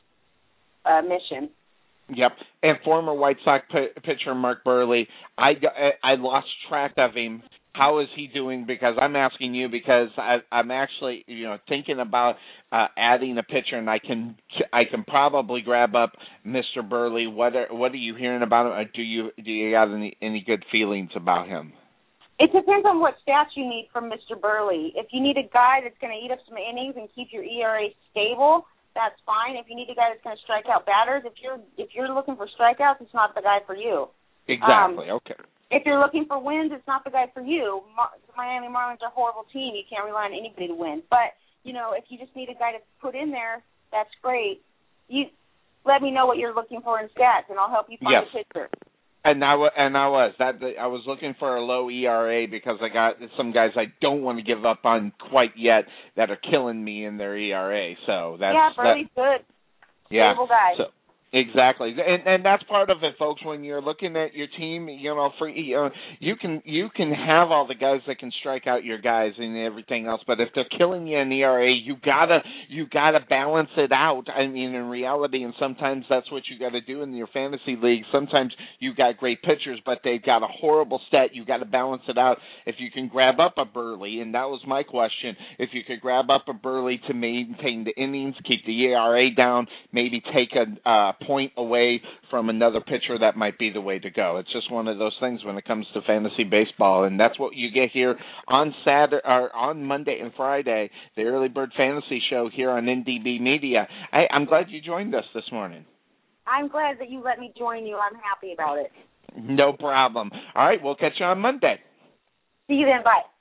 uh, mission. Yep, and former White Sox p- pitcher Mark Buehrle, I, I lost track of him. How is he doing? Because I'm asking you because I, I'm actually, you know, thinking about uh, adding a pitcher, and I can I can probably grab up Mister Buehrle. What are what are you hearing about him? Or do you do you have any any good feelings about him? It depends on what stats you need from Mister Buehrle. If you need a guy that's going to eat up some innings and keep your E R A stable, that's fine. If you need a guy that's going to strike out batters, if you're if you're looking for strikeouts, it's not the guy for you. Exactly. Um, okay. If you're looking for wins, it's not the guy for you. Mar- Miami Marlins are a horrible team. You can't rely on anybody to win. But, you know, if you just need a guy to put in there, that's great. You let me know what you're looking for in stats, and I'll help you find yes. a pitcher. And I, and I was that I was looking for a low E R A because I got some guys I don't want to give up on quite yet that are killing me in their E R A. So that's yeah, Buehrle's that, good. Yeah, Stable guy. So, exactly, and and that's part of it, folks. When you're looking at your team, you know, for you know, you can you can have all the guys that can strike out your guys and everything else, but if they're killing you in E R A, you gotta you gotta balance it out. I mean, in reality, and sometimes that's what you got to do in your fantasy league. Sometimes you got great pitchers, but they've got a horrible stat. You got to balance it out. If you can grab up a Buehrle, and that was my question, if you could grab up a Buehrle to maintain the innings, keep the E R A down, maybe take a uh, point away from another pitcher, that might be the way to go. It's just one of those things when it comes to fantasy baseball, and that's what you get here on Saturday or on Monday and Friday, the Early Bird Fantasy Show here on N D B Media. Hey, I'm glad you joined us this morning. I'm glad that you let me join you. I'm happy about it. No problem. All right, we'll catch you on Monday. See you then. Bye.